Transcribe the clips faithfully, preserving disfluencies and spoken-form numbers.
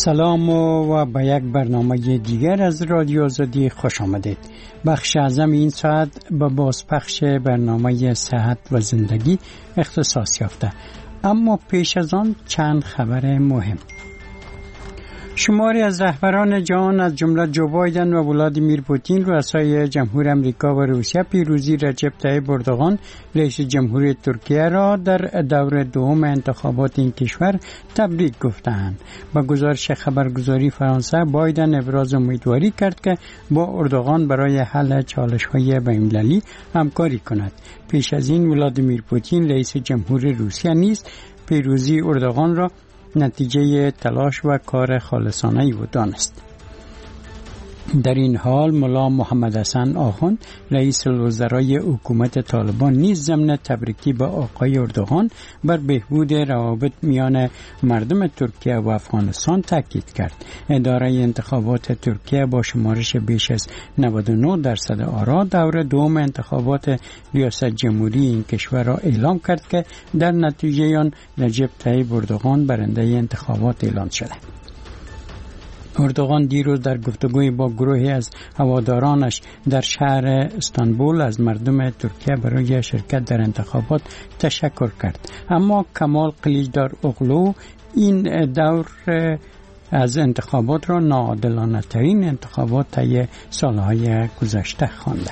سلام و به یک برنامه دیگر از رادیو آزادی خوش آمدید. بخش اعظم این ساعت به بازپخش برنامه صحت و زندگی اختصاص یافته، اما پیش از آن چند خبر مهم. شماری از رهبران جهان از جمله جو بایدن و ولادیمیر پوتین، رؤسای جمهور امریکا و روسیه، پیروزی رجب طیب اردوغان رئیس جمهوری ترکیه را در دور دوم انتخابات این کشور تبریک گفتند. با گزارش خبرگزاری فرانسه، بایدن ابراز امیدواری کرد که با اردوغان برای حل چالش‌های بین‌المللی همکاری کند. پیش از این ولادیمیر پوتین رئیس جمهوری روسیه نیز پیروزی اردوغان را نتیجه تلاش و کار خالصانه‌ای بود دانست. در این حال ملا محمد حسن آخوند رئیس الوزرای حکومت طالبان نیز ضمن تبریکی به آقای اردوغان بر بهبود روابط میان مردم ترکیه و افغانستان تاکید کرد. اداره انتخابات ترکیه با شمارش بیش از نود و نه درصد آرا دور دوم انتخابات ریاست جمهوری این کشور را اعلام کرد که در نتیجه آن رجب طیب اردوغان برنده انتخابات اعلام شده. اردوغان دیروز در گفتگوی با گروهی از هوادارانش در شهر استانبول از مردم ترکیه برای شرکت در انتخابات تشکر کرد. اما کمال قلیچدار اوغلو این دور از انتخابات را ناعادلانه ترین انتخابات طی سالهای گذشته خوانده.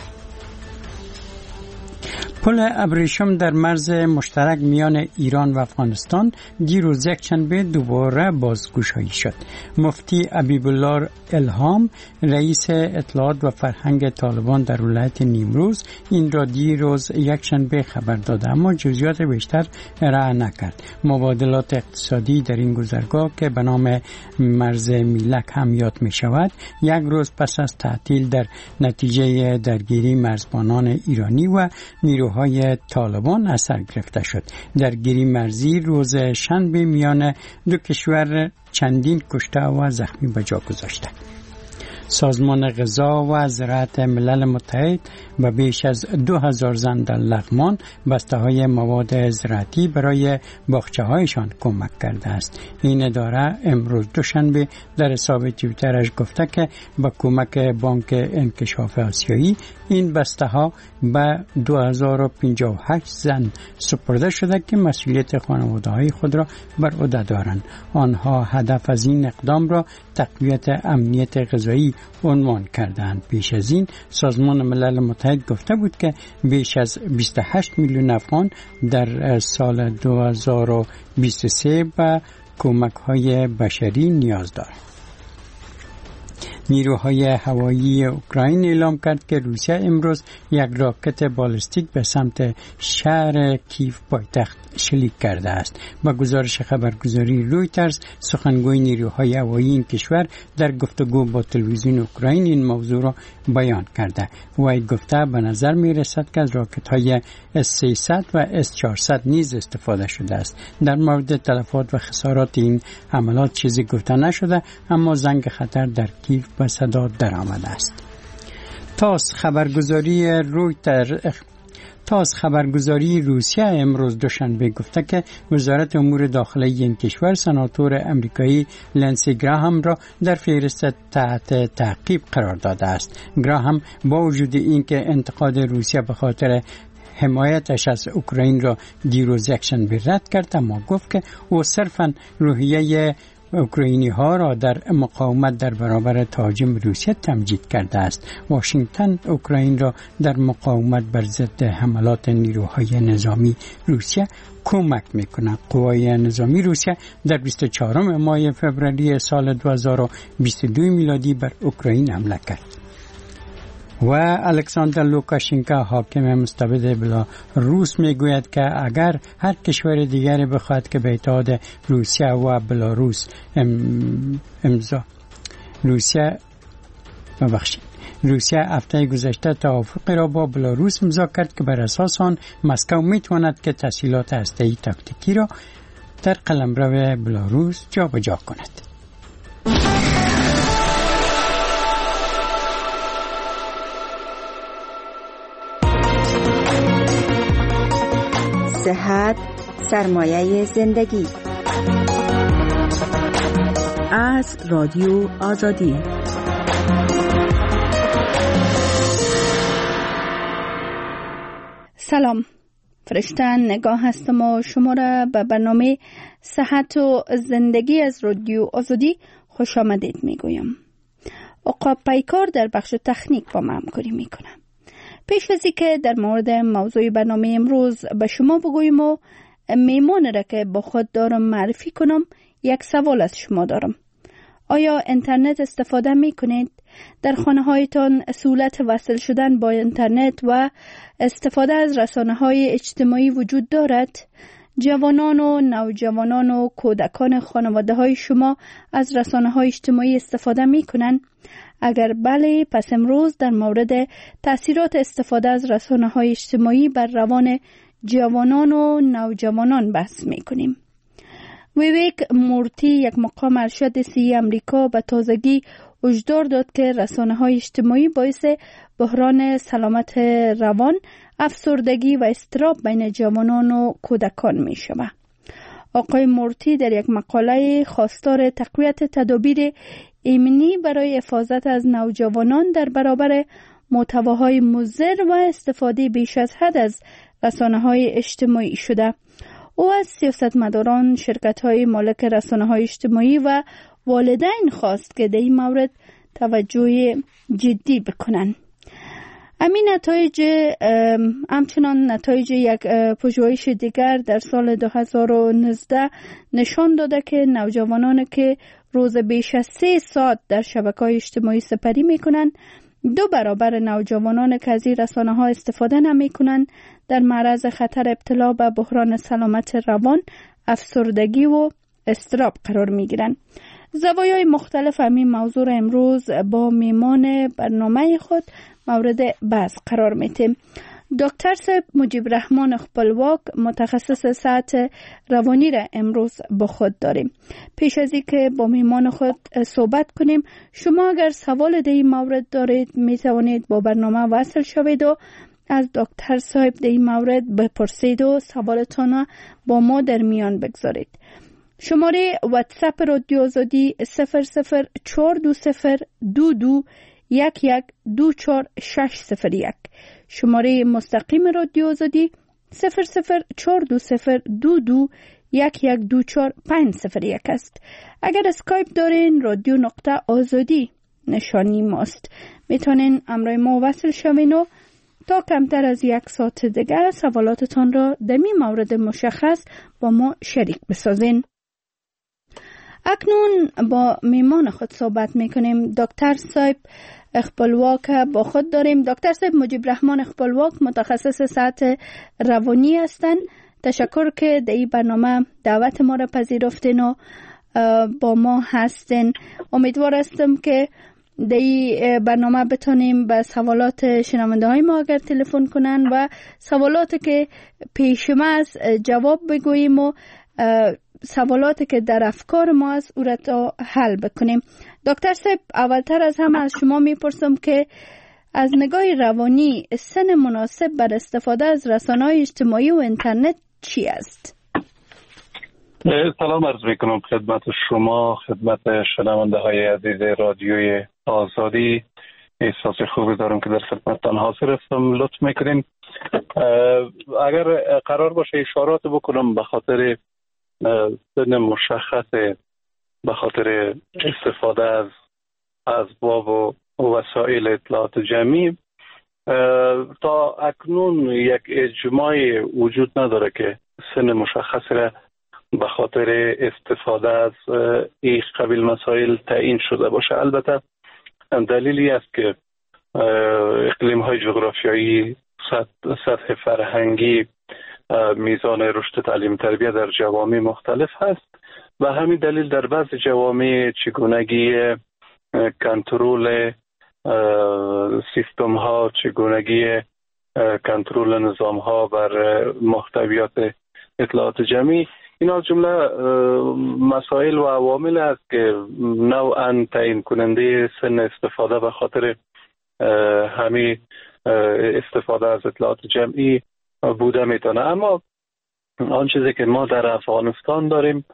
پل ابریشم در مرز مشترک میان ایران و افغانستان دیروز یکشنبه دوباره بازگشایی شد. مفتی حبیبالله الهام رئیس اطلاعات و فرهنگ طالبان در ولایت نیمروز این را دیروز یکشنبه خبر داد، اما جزئیات بیشتر ارائه نکرد. مبادلات اقتصادی در این گذرگاه که به نام مرز میلک هم یاد می شود، یک روز پس از تعطیل در نتیجه درگیری مرزبانان ایرانی و نیروهای طالبان اثر گرفته شد. درگیری مرزی روز شنبه میان دو کشور چندین کشته و زخمی به جا گذاشته. سازمان غذا و زراعت ملل متحد به بیش از دو هزار زن در لغمان بسته های مواد زراعتی برای باغچه هایشان کمک کرده است. این اداره امروز دوشنبه در حساب توییترش گفته که با کمک بانک انکشاف آسیایی این بسته ها به دو هزار و پنجاه و هشت زن سپرده شده که مسئولیت خانواده های خود را بر عهده دارند. آنها هدف از این اقدام را تقویت امنیت غذایی عنوان کردند. پیش از این سازمان ملل متحد گفته بود که بیش از بیست و هشت میلیون افغان در سال دو هزار و بیست و سه به کمک های بشری نیاز دارند. نیروهای هوایی اوکراین اعلام کرد که روسیه امروز یک راکت بالستیک به سمت شهر کیف پایتخت شلیک کرده است. با گزارش خبرگزاری رویترز، سخنگوی نیروهای هوایی این کشور در گفتگو با تلویزیون اوکراین این موضوع را بیان کرده. وی گفته به نظر می رسد که از راکت های اس سیصد و اس چهارصد نیز استفاده شده است. در مورد تلفات و خسارات این حملات چیزی گفته نشده، اما زنگ خطر در کیف به صدا در آمده است. تاس خبرگزاری رویترز تاس خبرگزاری روسیه امروز دوشنبه گفته که وزارت امور داخلی این کشور سناتور امریکایی لنسی گراهام را در فهرست تحت تعقیب قرار داده است. گراهام با وجود اینکه انتقاد روسیه به خاطر حمایتش از اوکراین را دیروز یکشنبه رد کرد، اما گفت که او صرفاً روحیه اوکراینی ها را در مقاومت در برابر تهاجم روسیه تمجید کرده است. واشنگتن اوکراین را در مقاومت بر ضد حملات نیروهای نظامی روسیه کمک می‌کند. قوای نظامی روسیه در بیست و چهارم ماه فوریه سال دو هزار و بیست و دو میلادی بر اوکراین حمله کرد. و الکساندر لوکاشنکو حاکم مستبد بلاروس میگوید که اگر هر کشور دیگری بخواهد که به اتحاد روسیه و بلاروس امضا روسیه ببخشید روسیه هفته گذشته توافقی را با بلاروس امضا کرد که بر اساس آن مسکو میتواند که تسهیلات هسته‌ای تاکتیکی را در قلمرو بلاروس جابجا کند. صحت سرمایه زندگی. از رادیو آزادی. سلام، فرشته نگاه هستم و شما را به برنامه صحت و زندگی از رادیو آزادی خوش آمدید می گویم. عقاب پیکار در بخش تکنیک با من همکاری می کنم. پیش از اینکه در مورد موضوع برنامه امروز به شما بگویم و میمون را که با خود دارم معرفی کنم، یک سوال از شما دارم. آیا اینترنت استفاده می کنید؟ در خانه هایتان سهولت وصل شدن با اینترنت و استفاده از رسانه های اجتماعی وجود دارد؟ جوانان و نوجوانان و کودکان خانواده های شما از رسانه های اجتماعی استفاده می کنند؟ اگر بله، پس امروز در مورد تأثیرات استفاده از رسانه های اجتماعی بر روان جوانان و نوجوانان بحث می کنیم. ویویک مورتی، یک مقام ارشد سیاسی امریکا، به تازگی هشدار داد که رسانه های اجتماعی باعث بحران سلامت روان، افسردگی و اضطراب بین جوانان و کودکان می شود. آقای مورتی در یک مقاله خواستار تقویت تدابیر ایمنی برای حفاظت از نوجوانان در برابر محتواهای مضر و استفاده بیش از حد از رسانه‌های اجتماعی شده. او از سیاستمداران، شرکت‌های مالک رسانه‌های اجتماعی و والدین خواست که در این مورد توجه جدی بکنند. همین نتایج همچنان نتایج یک پژوهش دیگر در سال دو هزار و نوزده نشان داده که نوجوانانی که روز بیش از سه ساعت در شبکه‌های اجتماعی سپری می‌کنند، دو برابر نوجوانان که از این رسانه‌ها استفاده نمی‌کنند در معرض خطر ابتلا به بحران سلامت روان، افسردگی و اضطراب قرار می‌گیرند. زوایای مختلف همین موضوع را امروز با میمان برنامه خود مورد بحث قرار می‌دیم. دکتر صاحب مجیب رحمان خپلواک، متخصص صحت روانی را امروز با خود داریم. پیش از اینکه با میمان خود صحبت کنیم، شما اگر سوال در این مورد دارید می توانید با برنامه وصل شوید و از دکتر صاحب در این مورد بپرسید و سوالتان با ما در میان بگذارید. شماره واتساپ رادیو آزادی صفر صفر چهار دو صفر دو دو یک یک دو چهار شش صفر یک. شماره مستقیم رادیو آزادی صفر صفر چهار دو صفر دو دو یک یک دو چهار پنج صفر یک است. اگر اسکایپ دارین، رادیو نقطه آزادی نشانی ماست. میتونین امرای ما وصل شوین و تا کمتر از یک ساعت دیگر سوالاتتان را در این مورد مشخص با ما شریک بسازین. اکنون با میمان خود صحبت میکنیم. دکتر صاحب خپلواک با خود داریم. دکتر صاحب مجیب رحمان خپلواک، متخصص صحت روانی هستند. تشکر که در این برنامه دعوت ما را پذیرفتین و با ما هستین. امیدوار هستم که در این برنامه بتونیم به سوالات شنونده های ما اگر تلفن کنن و سوالاتی که پیشم است جواب بگوییم و سوالاتی که در افکار ما است او را تا حل بکنیم. دکتر صاحب، اولتر از همه از شما میپرسم که از نگاه روانی سن مناسب بر استفاده از رسانه‌های اجتماعی و اینترنت چی است؟ سلام عرض میکنم خدمت شما، خدمت شنونده های عزیز رادیوی آزادی. احساس خوبی دارم که در خدمتتان حاضر هستم. لطف میکنین اگر قرار باشه اشارات بکنم به خاطر سن مشخص، به خاطر استفاده از اسباب و وسایل اطلاعات جمعی، تا اکنون یک اجماع وجود نداره که سن مشخص را به خاطر استفاده از این قبیل مسائل تعیین شده باشه. البته دلیلی است که اقلیم های جغرافیایی، سطح فرهنگی، میزان رشد تعلیم تربیت در جوامع مختلف هست و همین دلیل در بعض جوامع چگونگی کنترل سیستم ها، چگونگی کنترل نظام ها بر محتویات اطلاعات جمعی، اینا جمله مسائل و عوامل است که نوعاً تعیین کننده سن استفاده به خاطر همین استفاده از اطلاعات جمعی بوده میتونه. اما آن چیزی که ما در افغانستان داریم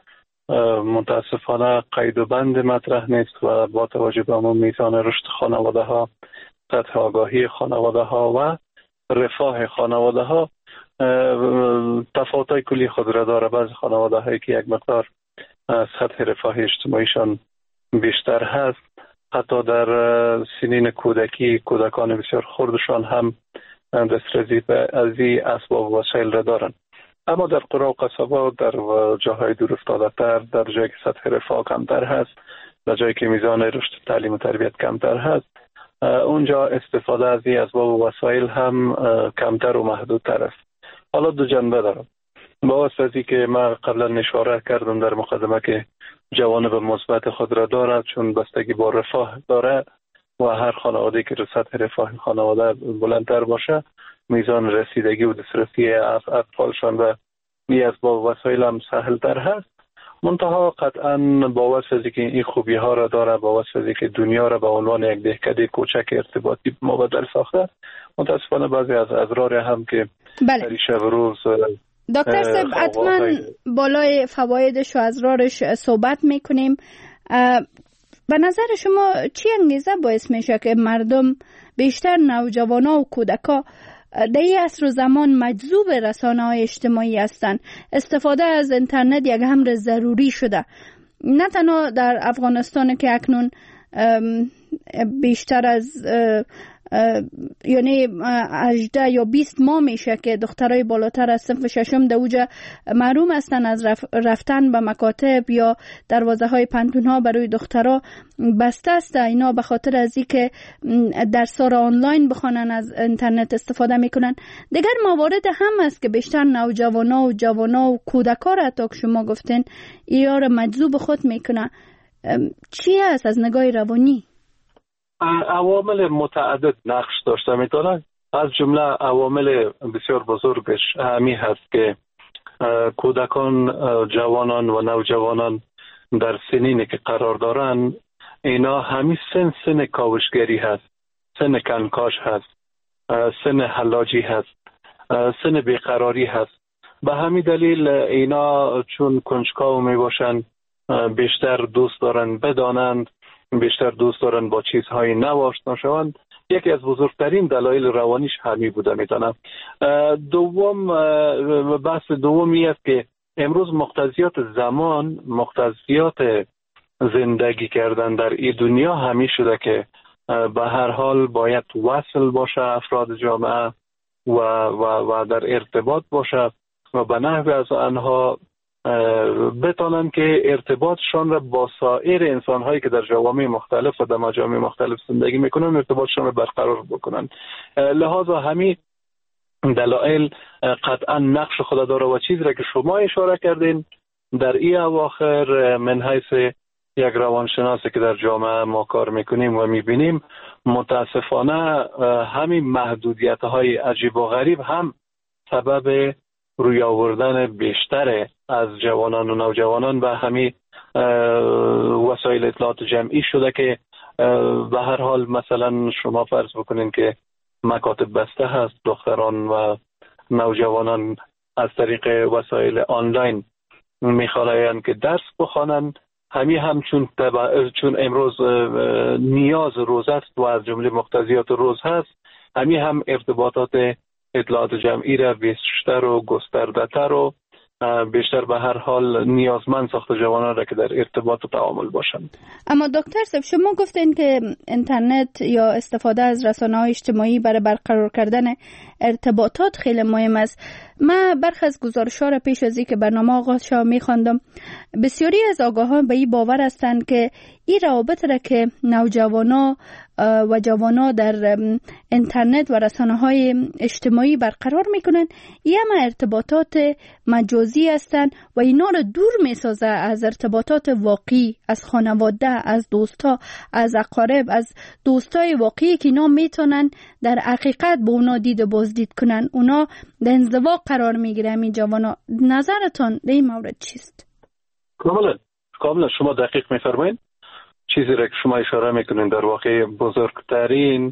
متاسفانه قید و بند مطرح نیست و با توجه به اون میزان رشد خانواده ها، سطح آگاهی خانواده ها و رفاه خانواده ها تفاوت‌های کلی خود را داره. بعضی خانواده هایی که یک مقدار سطح رفاه اجتماعیشان بیشتر هست، حتی در سنین کودکی کودکان بسیار خردشان هم دسترسی به از این اسباب و وسایل را دارند. اما در قرى و قصبات، در جاهای دور افتاده تر، در جایی که سطح رفاه کمتر هست، در جایی که میزان رشد تعلیم و تربیت کمتر هست، اونجا استفاده از این اسباب و وسایل هم کمتر و محدودتر است. حالا دو جنبه دارم. با واسطه که من قبلا اشاره کردم در مقدمه که جوانب مثبت خود را دارد، چون بستگی با رفاه داره و هر خانواده که سطح رفاه خانواده بلندتر باشه، میزان رسیدگی و دسترسی اطفالشان به این اسباب و وسایل هم سهلتر هست. منتها قطعا با واسطه که این خوبی ها را داره، با واسطه که دنیا را به عنوان یک دهکده کوچک ارتباطی مبدل ساخته، متاسفانه بعضی از اضرار هم که بله. در شب روز دکتر صاحب حتما بالای فوایدش و اضرارش صحبت میکنیم. به نظر شما چی انگیزه باعث میشه که مردم بیشتر نوجوانا و کودکا در این عصر و زمان مجذوب رسانه‌های اجتماعی هستند؟ استفاده از اینترنت یک امر ضروری شده، نه تنها در افغانستان که اکنون بیشتر از یعنی هجده یا بیست ماه میشه که دخترای بالاتر از صنف ششم در اوجا محروم هستن از رف رفتن به مکاتب یا دروازه های پنتون ها برای دخترها بسته است. اینا به خاطر از اینکه درس ها را آنلاین بخوانن از اینترنت استفاده میکنن. دیگر موارد هم است که بیشتر نوجوانا و جوانا و کودکا را تا که شما گفتین اینا را مجذوب خود میکنه. چی هست از نگاه روانی؟ عوامل متعدد نقش داشته میتونند. از جمله عوامل بسیار بزرگش همی هست که کودکان، جوانان و نوجوانان در سنینی که قرار دارن، اینا همی سن سن کاوشگری هست، سن کنکاش هست، سن حلاجی هست، سن بیقراری هست. به همین دلیل اینا چون کنجکاو می باشن، بیشتر دوست دارن بدانند، بیشتر دوست دارن با چیزهای نو آشنا شوند. یکی از بزرگترین دلایل روانیش همین بوده میتونم. دوم، بحث دومی است که امروز مقتضیات زمان، مقتضیات زندگی کردن در این دنیا همین شده که به هر حال باید وصل باشه افراد جامعه و, و, و در ارتباط باشه و به نحو از آنها بتانن که ارتباطشان را با سایر انسان‌هایی که در جوامع مختلف و در مجامع مختلف زندگی میکنن ارتباطشان را برقرار بکنن. لحاظا همین دلایل قطعا نقش خود داره و چیزی را که شما اشاره کردین در این اواخر من حیث یک روانشناسی که در جامعه ما کار میکنیم و میبینیم، متاسفانه همین محدودیت‌های عجیب و غریب هم سبب روی آوردن بیشتر از جوانان و نوجوانان به همین وسایل اطلاعات جمعی شده که به هر حال مثلا شما فرض بکنین که مکاتب بسته هست، دختران و نوجوانان از طریق وسایل آنلاین میخواهند که درس بخوانن. همین هم چون, تبع... چون امروز نیاز روز است و از جمله مقتضیات روز هست، همین هم ارتباطات اطلاعات جمعی را بیشتر و گسترده‌تر و بیشتر به هر حال نیازمند ساخت جوانان را که در ارتباط و تعامل باشند. اما دکتر صاحب شما گفتین که اینترنت یا استفاده از رسانه‌های اجتماعی برای برقرار کردن ارتباطات خیلی مهم است. من برخی از گزارش‌ها را پیش از اینکه برنامه آغاز شود می‌خواندم. بسیاری از آگاهان به این باور هستند که این روابط را که نوجوانا و جوانا در اینترنت و رسانه‌های اجتماعی برقرار می‌کنند، این هم ارتباطات مجازی هستند و اینا را دور می‌سازه از ارتباطات واقعی، از خانواده، از دوستا، از اقارب، از دوستای واقعی که اینا میتونن در حقیقت به اونا دید و بازدید کنن. اونا در انزوا قرار میگیرن این جوانا. نظرتان در این مورد چیست؟ کاملا کاملا شما دقیق میفرمایید. چیزی را که شما اشاره میکنین در واقع بزرگترین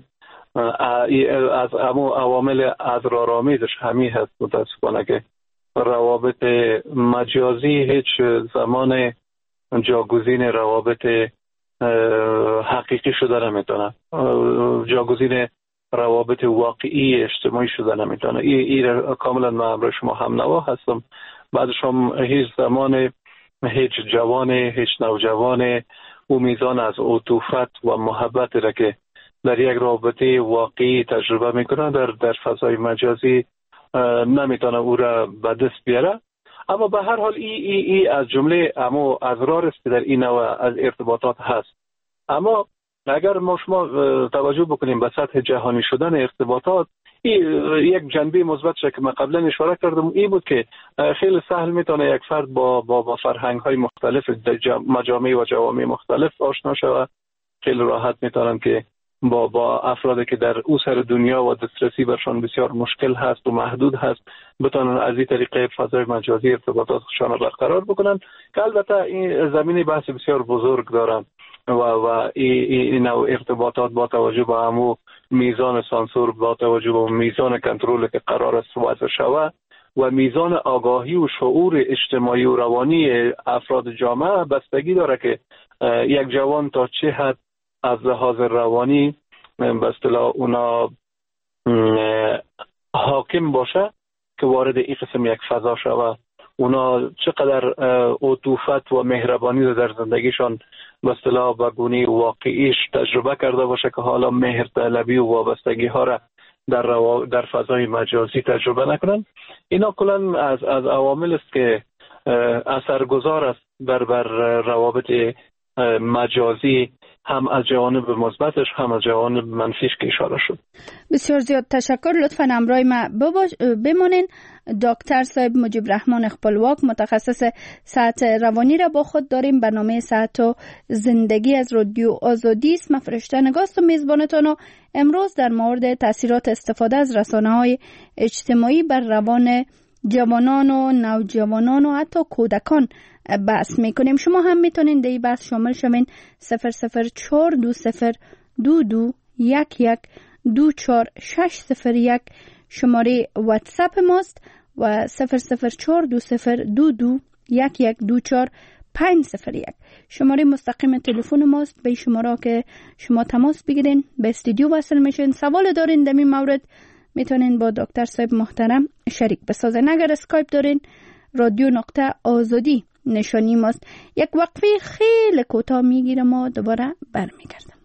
از امو عوامل اضرارآمیزش همین هست. متاسفانه که روابط مجازی هیچ زمان جاگزین روابط حقیقی شده نمیتونه، جاگزین روابط واقعی اجتماعی شده نمیتونه. این ای کاملا من همراه شما هم نوا هستم. بعدش هم هیچ زمان هیچ جوان هیچ نوجوان او میزان از عطوفت و محبت را که در یک رابطه واقعی تجربه میکنه در در فضای مجازی نمیتونه او را به دست بیاره. اما به هر حال ای, ای, ای از جمله اما اضرار است که در این نوع از ارتباطات هست. اما اگر ما شما توجه بکنیم به سطح جهانی شدن ارتباطات، یک جنبه مثبت که من قبلا اشاره کردم این بود که خیلی سهل میتونه یک فرد با با, با فرهنگ های مختلف مجامع و جوامع مختلف آشنا شود. خیلی راحت میتونن که با با افرادی که در او سر دنیا و دسترسی برشان بسیار مشکل هست و محدود هست بتونن از این طریق فضای مجازی ارتباطاتشان را برقرار بکنن، که البته این زمینه بحث بسیار بزرگ دارن و و این نوع ارتباطات با توجه به همو میزان سانسور، با توجه به میزان کنترل که قرار است وضع شود و میزان آگاهی و شعور اجتماعی و روانی افراد جامعه بستگی داره که یک جوان تا چه حد از لحاظ روانی به اصطلاح اونا حاکم باشه که وارد این قسم یک فضا شود. اونا چقدر عطوفت و مهربانی رو در زندگیشان به اصطلاح به گونه واقعیش تجربه کرده باشه که حالا مهر طلبی و وابستگی ها را در روا... در فضای مجازی تجربه نکنن. اینا کلا از از عوامل است که اثرگذار است بر بر روابط مجازی، هم از جوانب مثبتش هم از جوانب منفیش که اشاره شد. بسیار زیاد تشکر. لطفاً همراه ما بمانین. دکتر صاحب مجیب رحمان اخپلواک، متخصص صحت روانی را با خود داریم. برنامه صحت و زندگی از رادیو آزادی است. من فرشته نگاست و میزبانتان. امروز در مورد تاثیرات استفاده از رسانه‌های اجتماعی بر روان جوانان و نوجوانان و حتی کودکان بحث میکنیم. شما هم میتونین در این بحث شامل شوین. صفر صفر چهار دو صفر دو دو یک یک دو چهار شش صفر یک شماره واتساپ ماست و صفر صفر چهار دو صفر دو دو یک یک دو چهار پنج صفر یک شماره مستقیم تلفن ماست. به شماره که شما تماس بگیرین به استودیو وصل میشین. سوال دارین در این مورد میتونین با دکتر صاحب محترم شریک بسازین. اگر اسکایپ دارین رادیو نقطه آزادی نشانی ماست. یک وقفه خیلی کوتاه میگیرم و دوباره برمیگردم.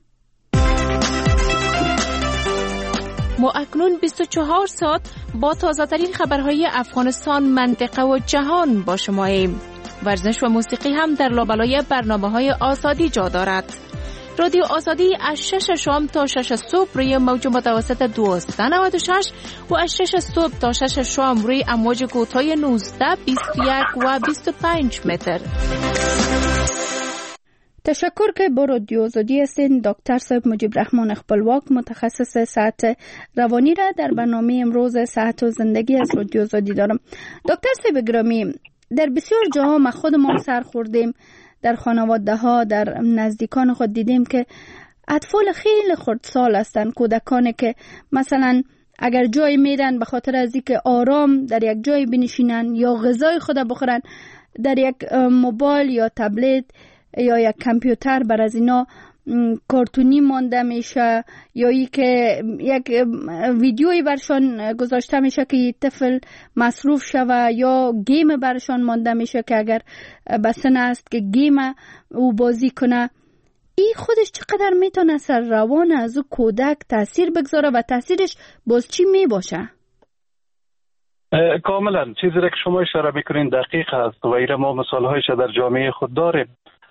ما اکنون بیست و چهار ساعت با تازه ترین خبرهای افغانستان، منطقه و جهان با شماییم. ورزش و موسیقی هم در لابلای برنامه‌های آزادی جا دارد. رادیو آزادی از شش شام تا شش صبح روی موج متوسط دویست و نود و شش و از شش صبح تا شش شام روی امواج کوتاه نوزده، بیست و یک و بیست و پنج متر. تشکر که با رادیو آزادی هستین. دکتر صاحب مجیب رحمان اخپلواک، متخصص صحت روانی را در برنامه امروز صحت و زندگی از رادیو آزادی دارم. دکتر صاحب گرامی، در بسیار جاها ما خودمون سر خوردیم، در خانواده ها، در نزدیکان خود دیدیم که اطفال خیلی خردسال هستن، کودکانی که مثلا اگر جای میرن به خاطر از اینکه آرام در یک جای بنشینن یا غذای خود بخورن، در یک موبایل یا تبلت یا یک کامپیوتر بر از اینا کارتونی مانده میشه یا ای که یک ویدیویی برشان گذاشته میشه که طفل مصروف شوه یا گیم برشان مانده میشه که اگر بسن است که گیم او بازی کنه. این خودش چقدر میتونه سر روان از او کودک تاثیر بگذاره و تاثیرش باز چی میباشه؟ کاملا چیزی را که شما اشاره میکنین دقیق هست و ایره ما مثالهایش در جامعه خود داریم.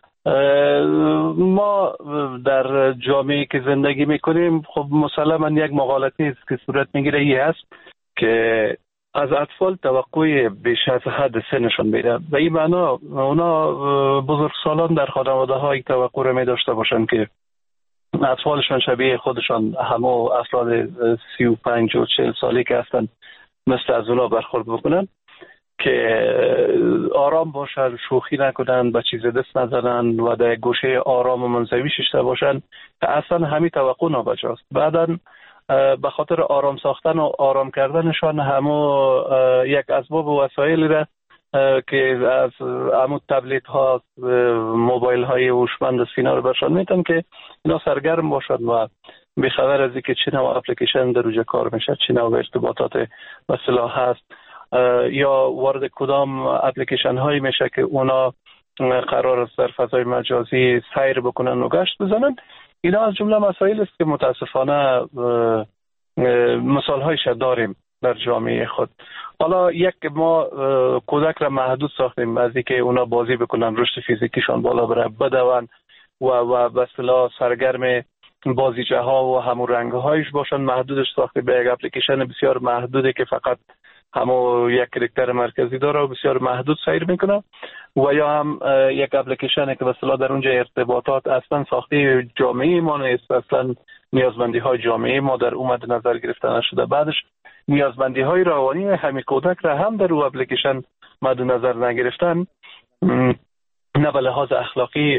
ما در جامعه‌ای که زندگی میکنیم خب مسلماً یک مغالطه است که صورت میگیره ای است که از اطفال توقع بیش از حد سنشون میره. و این معنا اونا بزرگسالان در خانواده های توقع رو میداشته باشن که اطفالشان شبیه خودشان همه افراد سی و پنج و چهل سالی که هستن مثل از اونا برخورد بکنن، که آرام باشن، شوخی نکنن، به چیز دست نزنن و در گوشه آرام و منزوی ششته باشن، که اصلا همین توقع نابجاست. بعداً به خاطر آرام ساختن و آرام کردنشان همو یک اسباب و وسایلی را که از عمود تبلیت ها موبایل های هوشمند سینا رو برشان میتن که اینا سرگرم باشد و بخبر از اینکه چه نوع اپلیکیشن در اوجه کار میشه، چه نوع ارتباطات مثلا هست یا وارد کدام اپلیکیشن هایی میشه که اونا قرار است در فضای مجازی سیر بکنن و گشت بزنن. اینا از جمله مسائل است که متاسفانه مثال هایش داریم در جامعه خود. حالا یک ما کودک را محدود ساختیم از اینکه اونا بازی بکنن، رشد فیزیکیشان بالا بره، بدون و و به اصطلاح سرگرم بازیچه ها و همون رنگ هایش باشن. محدودش ساختیم به یک اپلیکیشن بسیار محدودی که فقط همو یک کاراکتر مرکزی داره و بسیار محدود سیر میکنه، و یا هم یک اپلیکیشن که به اصطلاح در اونجا ارتباطات اصلا ساخته جامعه ما نیست، اصلا نیازمندی های جامعه ما در اومد نظر گرفته نشده. بعدش نیازمندی های روانی همین کودک را هم در او اپلیکیشن مد نظر نگرفتن، نه به لحاظ اخلاقی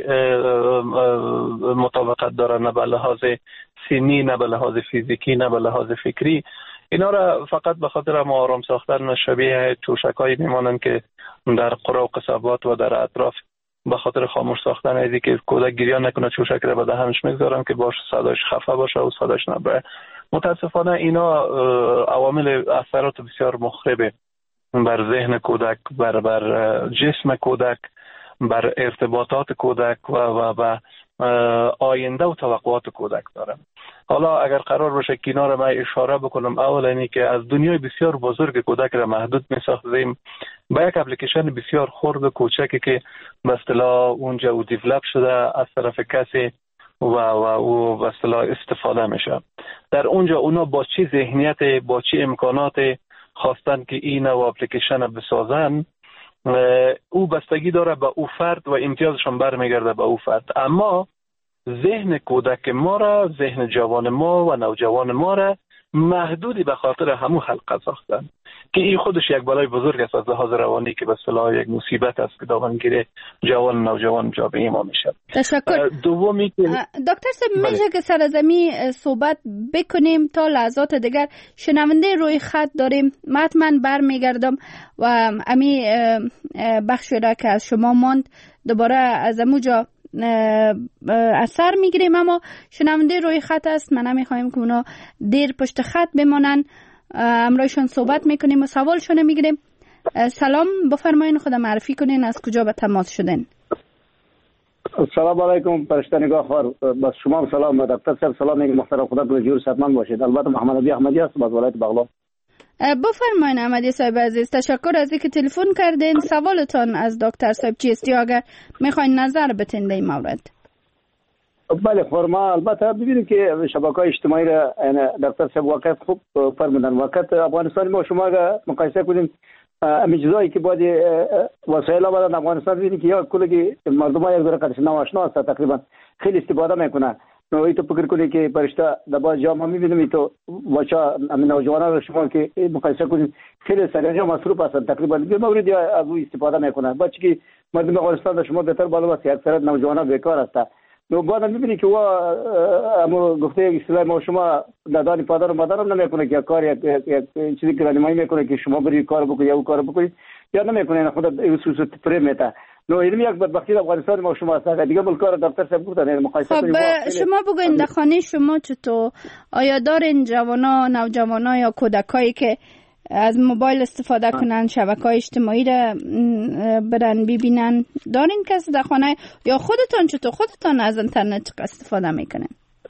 مطابقت داره، نه به لحاظ سنی، نه به لحاظ فیزیکی، نه به لحاظ فکری. اینا را فقط به خاطر ما آرام ساختن شبیه توشکایی میمانند که در قرى و قصبات و در اطراف به خاطر خاموش ساختن ایدی که کودک گریان نکنه چوشک را به دهنش میگذارن که باش صداش خفه باشه و صداش نبره. متاسفانه اینا عوامل اثرات بسیار مخربه بر ذهن کودک، بر بر جسم کودک، بر ارتباطات کودک و و, و آینده و توقعات کودک دارم. حالا اگر قرار باشه کنار ما اشاره بکنم، اولا اینی که از دنیای بسیار بزرگ کودک را محدود می ساختیم با یک اپلیکیشن بسیار خرد و کوچکی که به اصطلاح اونجا و دیولپ شده از طرف کسی و و او به اصطلاح استفاده میشه. در اونجا اونا با چی ذهنیت، با چی امکانات خواستن که این و اپلیکیشن بسازن، او بستگی داره به او فرد و امتیازشون برمیگرده به او فرد. اما ذهن کودک ما را، ذهن جوان ما و نوجوان ما را محدودی به خاطر همو حلقه ساختن که این خودش یک بلای بزرگ است از لحاظ روانی که به اصطلاح یک مصیبت است که دامنگیر جوان و نوجوان جامعه ما میشه. تشکر. دومی که دکتر صاحب میشه که سر زمین صحبت بکنیم تا لحظات دیگر. شنونده روی خط داریم، من حتما برمیگردم و امی بخشی را که از شما ماند دوباره از اموجا اثر میگیریم، اما شنونده روی خط است، من نمیخوایم که اونا دیر پشت خط بمانن، امرایشون صحبت میکنیم و سوالشون میگیریم. سلام، بفرمایین خود معرفی کنین، از کجا به تماس شدین؟ سلام علیکم پرشته نگاه خور، بس شما سلام دکتر صاحب، سلام میگم محترم، خدا به جور صحتمند باشید. البته محمد علی احمدی است از ولایت بغلان. بفرمایین احمدی صاحب عزیز، تشکر از اینکه تلفن کردین. سوالتان از دکتر صاحب چیست یا اگر میخواین نظر بتین در این مورد؟ بله فرما، البته ببینید که شبکه‌های اجتماعی را دکتر صاحب واقعا خوب فرمودن. وقت افغانستان ما شما را مقایسه کنیم امیجزایی که باید وسایل آمدن افغانستان، ببینید که یا کلی مردم ها یک ذره قدرش ناشنا است، تقریبا خیلی استفاده میکنه. نو ای تو فکر کنی که پرشته در باز جا ما میبینیم ای تو بچا نوجوانان رو شما که مقایسه کنید خیلی سریع مصروف هستند، تقریبا به مورد از او استفاده میکنن. بچه که مردم افغانستان شما بهتر بالا است، اکثر نوجوانان بیکار هستند. نو بعد میبینی که وا اما گفته اصطلاح ما شما دادن پدر و مادرم نمیکنه که کار یک یک چیزی که راهنمایی میکنه که شما بری کار بکنید یا او کار بکنید یا نمیکنه، خود اصول پریم میته. نو این یک بدبختی افغانستان ما شما است دیگه بلکار دکتر صاحب گفتن مقایسه کنیم. خب شما بگوین در خانه شما چطور آیا دارین جوانا، نوجوانا یا کودکایی که از موبایل استفاده کنن، شبکه‌های اجتماعی را برن ببینن؟ دارین کسی در خانه یا خودتان چطور خودتان از اینترنت استفاده میکنین؟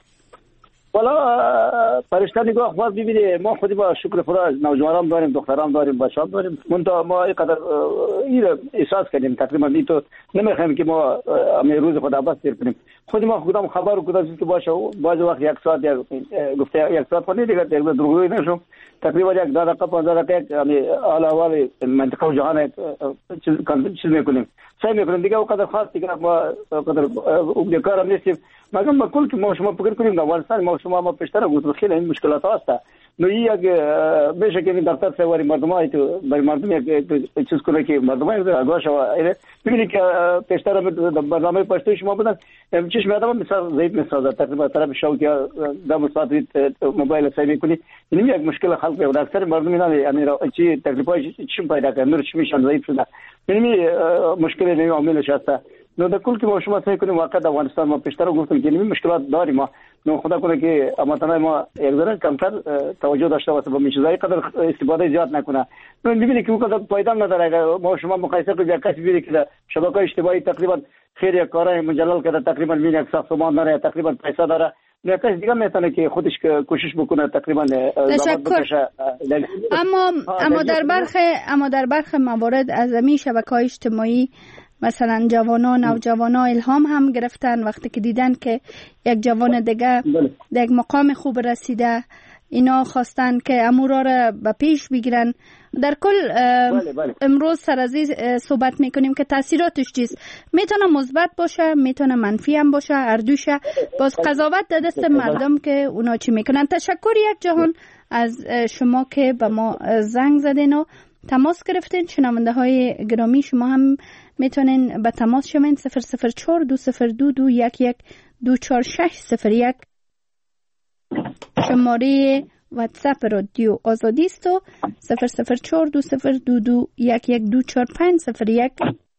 والا پرشته نگاه خواهد ببینید ما خودی با شکر خدا نوجوانان داریم، دختران داریم، بچه‌ها داریم، منتها ما اینقدر این احساس کردیم تقریبا این تو نمیخوایم که ما همه روز خدا بس دیر کنیم. خود ما خودم خبر کدام که باشه باز وقت یک ساعت یا گفته یک ساعت کنید دیگه دیگه دروغی نشو، تقریبا یک دو دقیقه پنج دقیقه همین علاوه منطقه و جهان چیز چیز میکنیم سعی میکنیم دیگه اونقدر خاص دیگه ما قدر بیکار نیستیم. مگر ما کل که ما شما فکر کنیم افغانستان ما شما ما پیشتر گفتم خیلی این مشکلات هست. نو یک میشه که دکتر سواری مردم های تو برای مردم یک چیز کنه که مردم های آگاه شوه. ببینید که پیشتر برنامه پشتوی شما بودن چشم آدم مثال ضعیف میسازه، تقریبا طرف شو که دم ساعت موبایل سعی میکنی این یک مشکل خلق و اکثر مردم اینا یعنی چی تقریبا چشم پیدا کردن نورش میشن ضعیف شده، این مشکل نه عاملش هست. نو در کل که ما شما سعی کنیم واقعا افغانستان ما پیشتر گفتم که این مشکلات داریم ما، نو خدا کنه که امتنای ما یک ذره کمتر توجه داشته باشه به این چیزای قدر استفاده زیاد نکنه. نو میبینی که اون قدر فایده نداره. اگر ما شما مقایسه کنید کسی ببینی که شبکه اجتماعی تقریبا خیر یک کارای مجلل کرده، تقریبا میبینی یک ساختمان داره، تقریبا پیسه داره، نه کسی دیگه میتونه که خودش کوشش بکنه تقریبا تشکر. اما اما در برخی اما در برخی موارد از همین شبکه‌های اجتماعی مثلا جوانان و جوانان الهام هم گرفتن وقتی که دیدن که یک جوان دیگه در یک مقام خوب رسیده، اینا خواستن که امورا را به پیش بگیرن. در کل بله بله. امروز سر از این صحبت میکنیم که تاثیراتش چیست، میتونه مثبت باشه میتونه منفی هم باشه، هر دوشه. باز قضاوت در دست مردم که اونا چی میکنن. تشکر یک جهان از شما که به ما زنگ زدین و تماس گرفتین. شنونده های گرامی شما هم میتونین به تماس شوین صفر صفر چهار دو صفر دو دو یک یک دو چهار شش صفر یک شماره واتساپ رادیو آزادی است و صفر صفر چهار دو صفر دو دو یک یک دو چهار پنج صفر یک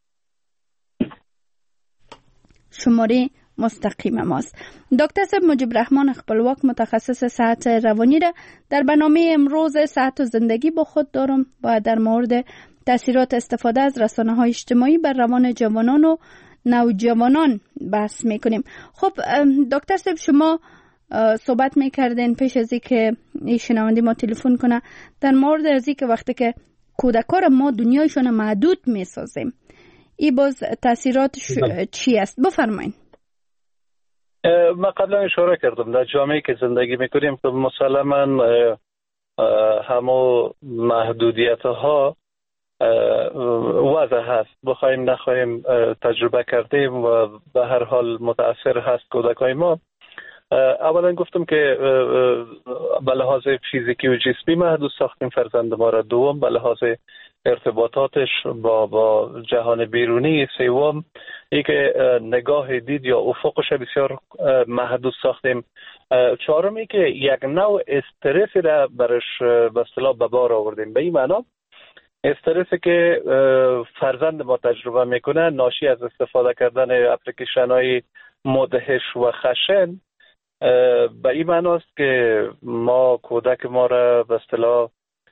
شماره مستقیم ماست. دکتر صاحب مجیب رحمان خپلواک متخصص صحت روانی را در برنامه امروز صحت و زندگی با خود دارم و در مورد تاثیرات استفاده از رسانه‌های اجتماعی بر روان جوانان و نوجوانان بحث میکنیم. خب دکتر صاحب شما صحبت میکردین پیش از اینکه این شنونده ما تلفن کنه در مورد از اینکه وقتی که کودکان ما دنیایشون محدود میسازیم، این باز تاثیراتش چی است؟ بفرمایید. من قبلا اشاره کردم در جامعه که زندگی میکنیم که مسلما همو محدودیت ها وضع هست، بخوایم نخواهیم تجربه کردیم و به هر حال متاثر هست کودکای ما. اولا گفتم که به لحاظ فیزیکی و جسمی محدود ساختیم فرزند ما را، دوم به لحاظ ارتباطاتش با با جهان بیرونی، سوم ای که نگاه دید یا افقش بسیار محدود ساختیم، چهارم ای که یک نوع استرسی را برش به اصطلاح به بار آوردیم. به این معنا استرسی که فرزند ما تجربه میکنه ناشی از استفاده کردن اپلیکیشن های مدهش و خشن، به این معناست که ما کودک ما را به اصطلاح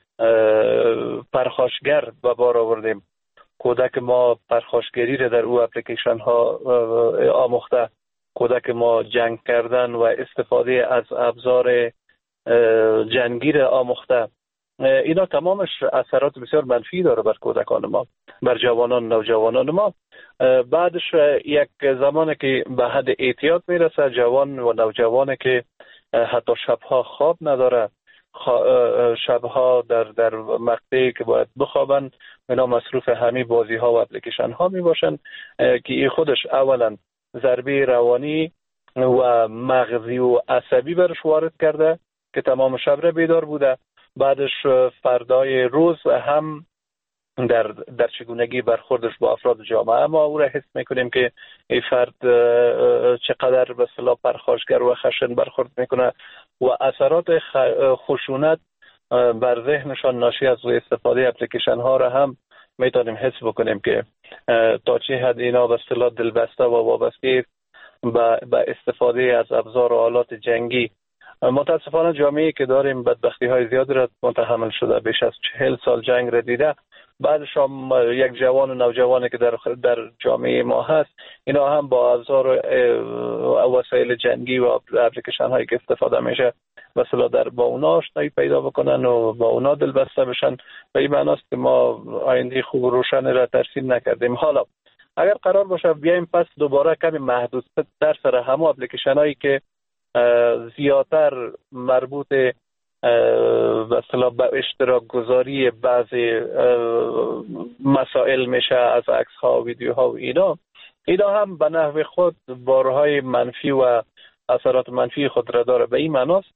پرخاشگر به بار آوردیم. کودک ما پرخاشگری را در او اپلیکیشن ها آموخته، کودک ما جنگ کردن و استفاده از ابزار جنگی را آموخته. اینا تمامش اثرات بسیار منفی داره بر کودکان ما، بر جوانان نوجوانان ما. بعدش یک زمانی که به حد اعتیاد میرسه، جوان و نوجوانی که حتی شبها خواب نداره، شبها در در مقطعی که باید بخوابن اینا مصروف همین بازی ها و اپلیکیشن ها می باشن که این خودش اولا ضربه روانی و مغزی و عصبی برش وارد کرده که تمام شب را بیدار بوده. بعدش فردای روز هم در در چگونگی برخوردش با افراد جامعه ما او را حس میکنیم که این فرد چقدر به اصطلاح پرخاشگر و خشن برخورد میکنه و اثرات خشونت بر ذهنشان ناشی از استفاده اپلیکیشن ها را هم میتونیم حس بکنیم که تا چه حد اینا به اصطلاح دلبسته و وابسته به استفاده از ابزار و آلات جنگی. متاسفانه جامعه‌ای که داریم بدبختی های زیادی را متحمل شده، بیش از چهل سال جنگ را دیده. بعدش هم یک جوان و نوجوانی که در در جامعه ما هست اینا هم با ابزار و وسایل جنگی و اپلیکیشن هایی که استفاده میشه مثلا در با اونا آشنایی پیدا بکنن و با اونا دلبسته بشن. به این معناست که ما آینده خوب و روشن را ترسیم نکردیم. حالا اگر قرار باشه بیایم پس دوباره کمی محدود در سر همه اپلیکیشن هایی که زیادتر مربوط به اصطلاح به اشتراک گذاری بعضی مسائل میشه از عکس ها و ویدیو ها و اینا اینا هم به نحو خود بارهای منفی و اثرات منفی خود را داره. به این معناست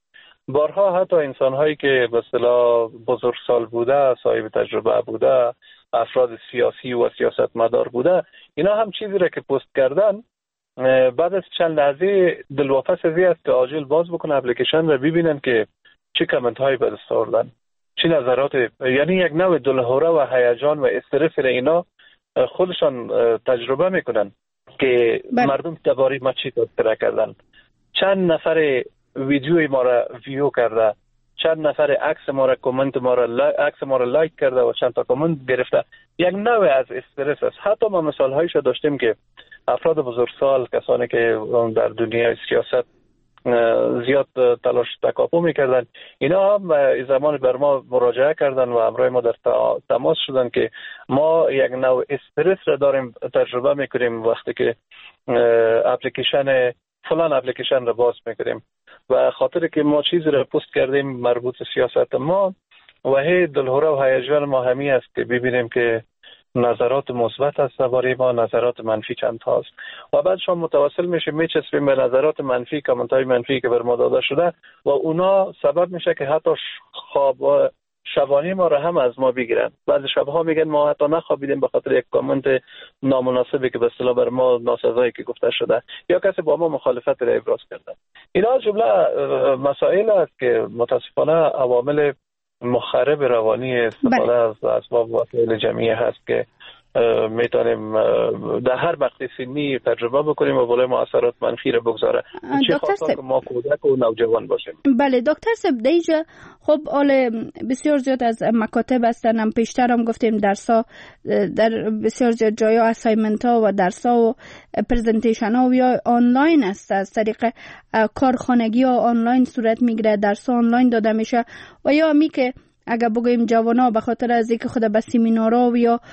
بارها حتی انسان هایی که به اصطلاح بزرگسال بوده، صاحب تجربه بوده، افراد سیاسی و سیاستمدار بوده، اینا هم چیزی را که پست کردن بعد از چند لحظه دلواپس ازی است که عاجل باز بکنه اپلیکیشن و ببینن که چه کامنت هایی به دست آوردن، چه نظرات، یعنی یک نوع دلهوره و هیجان و استرس را اینا خودشان تجربه میکنن که بله. مردم درباره ما چی فکر کردن، چند نفر ویدیوی ما را ویو کرده، چند نفر عکس ما را کامنت ما را لایک عکس ما را لایک کرده و چند تا کامنت گرفته. یک نوع از استرس است. حتی ما مثال هایش داشتیم که افراد بزرگسال، کسانی که در دنیای سیاست زیاد تلاش تکاپو میکردن، اینا هم زمان بر ما مراجعه کردن و همراه ما در تماس شدن که ما یک نوع استرس را داریم تجربه میکنیم وقتی که اپلیکیشن فلان اپلیکیشن را باز میکنیم و خاطر که ما چیزی را پست کردیم مربوط سیاست ما و هی دلهوره و هیجان ما همی است که ببینیم که نظرات مثبت است درباره ما، نظرات منفی چند هاست و بعد شما متوسل میشیم میچسبیم به نظرات منفی، کامنت های منفی که بر ما داده شده و اونا سبب میشه که حتی خواب شبانی ما را هم از ما بگیرن. بعضی شبها میگن ما حتی نخوابیدیم به خاطر یک کامنت نامناسبی که به اصطلاح بر ما ناسزایی که گفته شده یا کسی با ما مخالفت را ابراز کرده. اینا جمله مسائل است که متاسفانه عوامل مخرب روانی استفاده از اسباب وسایل جمعی هست که میتونیم در هر وقت سنی تجربه بکنیم و بالای ما اثرات منفی را بگذاره. چه خاصه که ما کودک و نوجوان باشیم. بله دکتر صاحب دیجا خب حال بسیار زیاد از مکاتب هستن، هم پیشتر هم گفتیم درسا در بسیار زیاد جایا اسایمنت ها و درسا و پرزنتیشن ها و یا آنلاین است، از طریق کارخانگی ها آنلاین صورت میگیره، درس آنلاین داده میشه و یا می که اگر بگویم جوانا به خاطر از اینکه خود به سمینارها و یا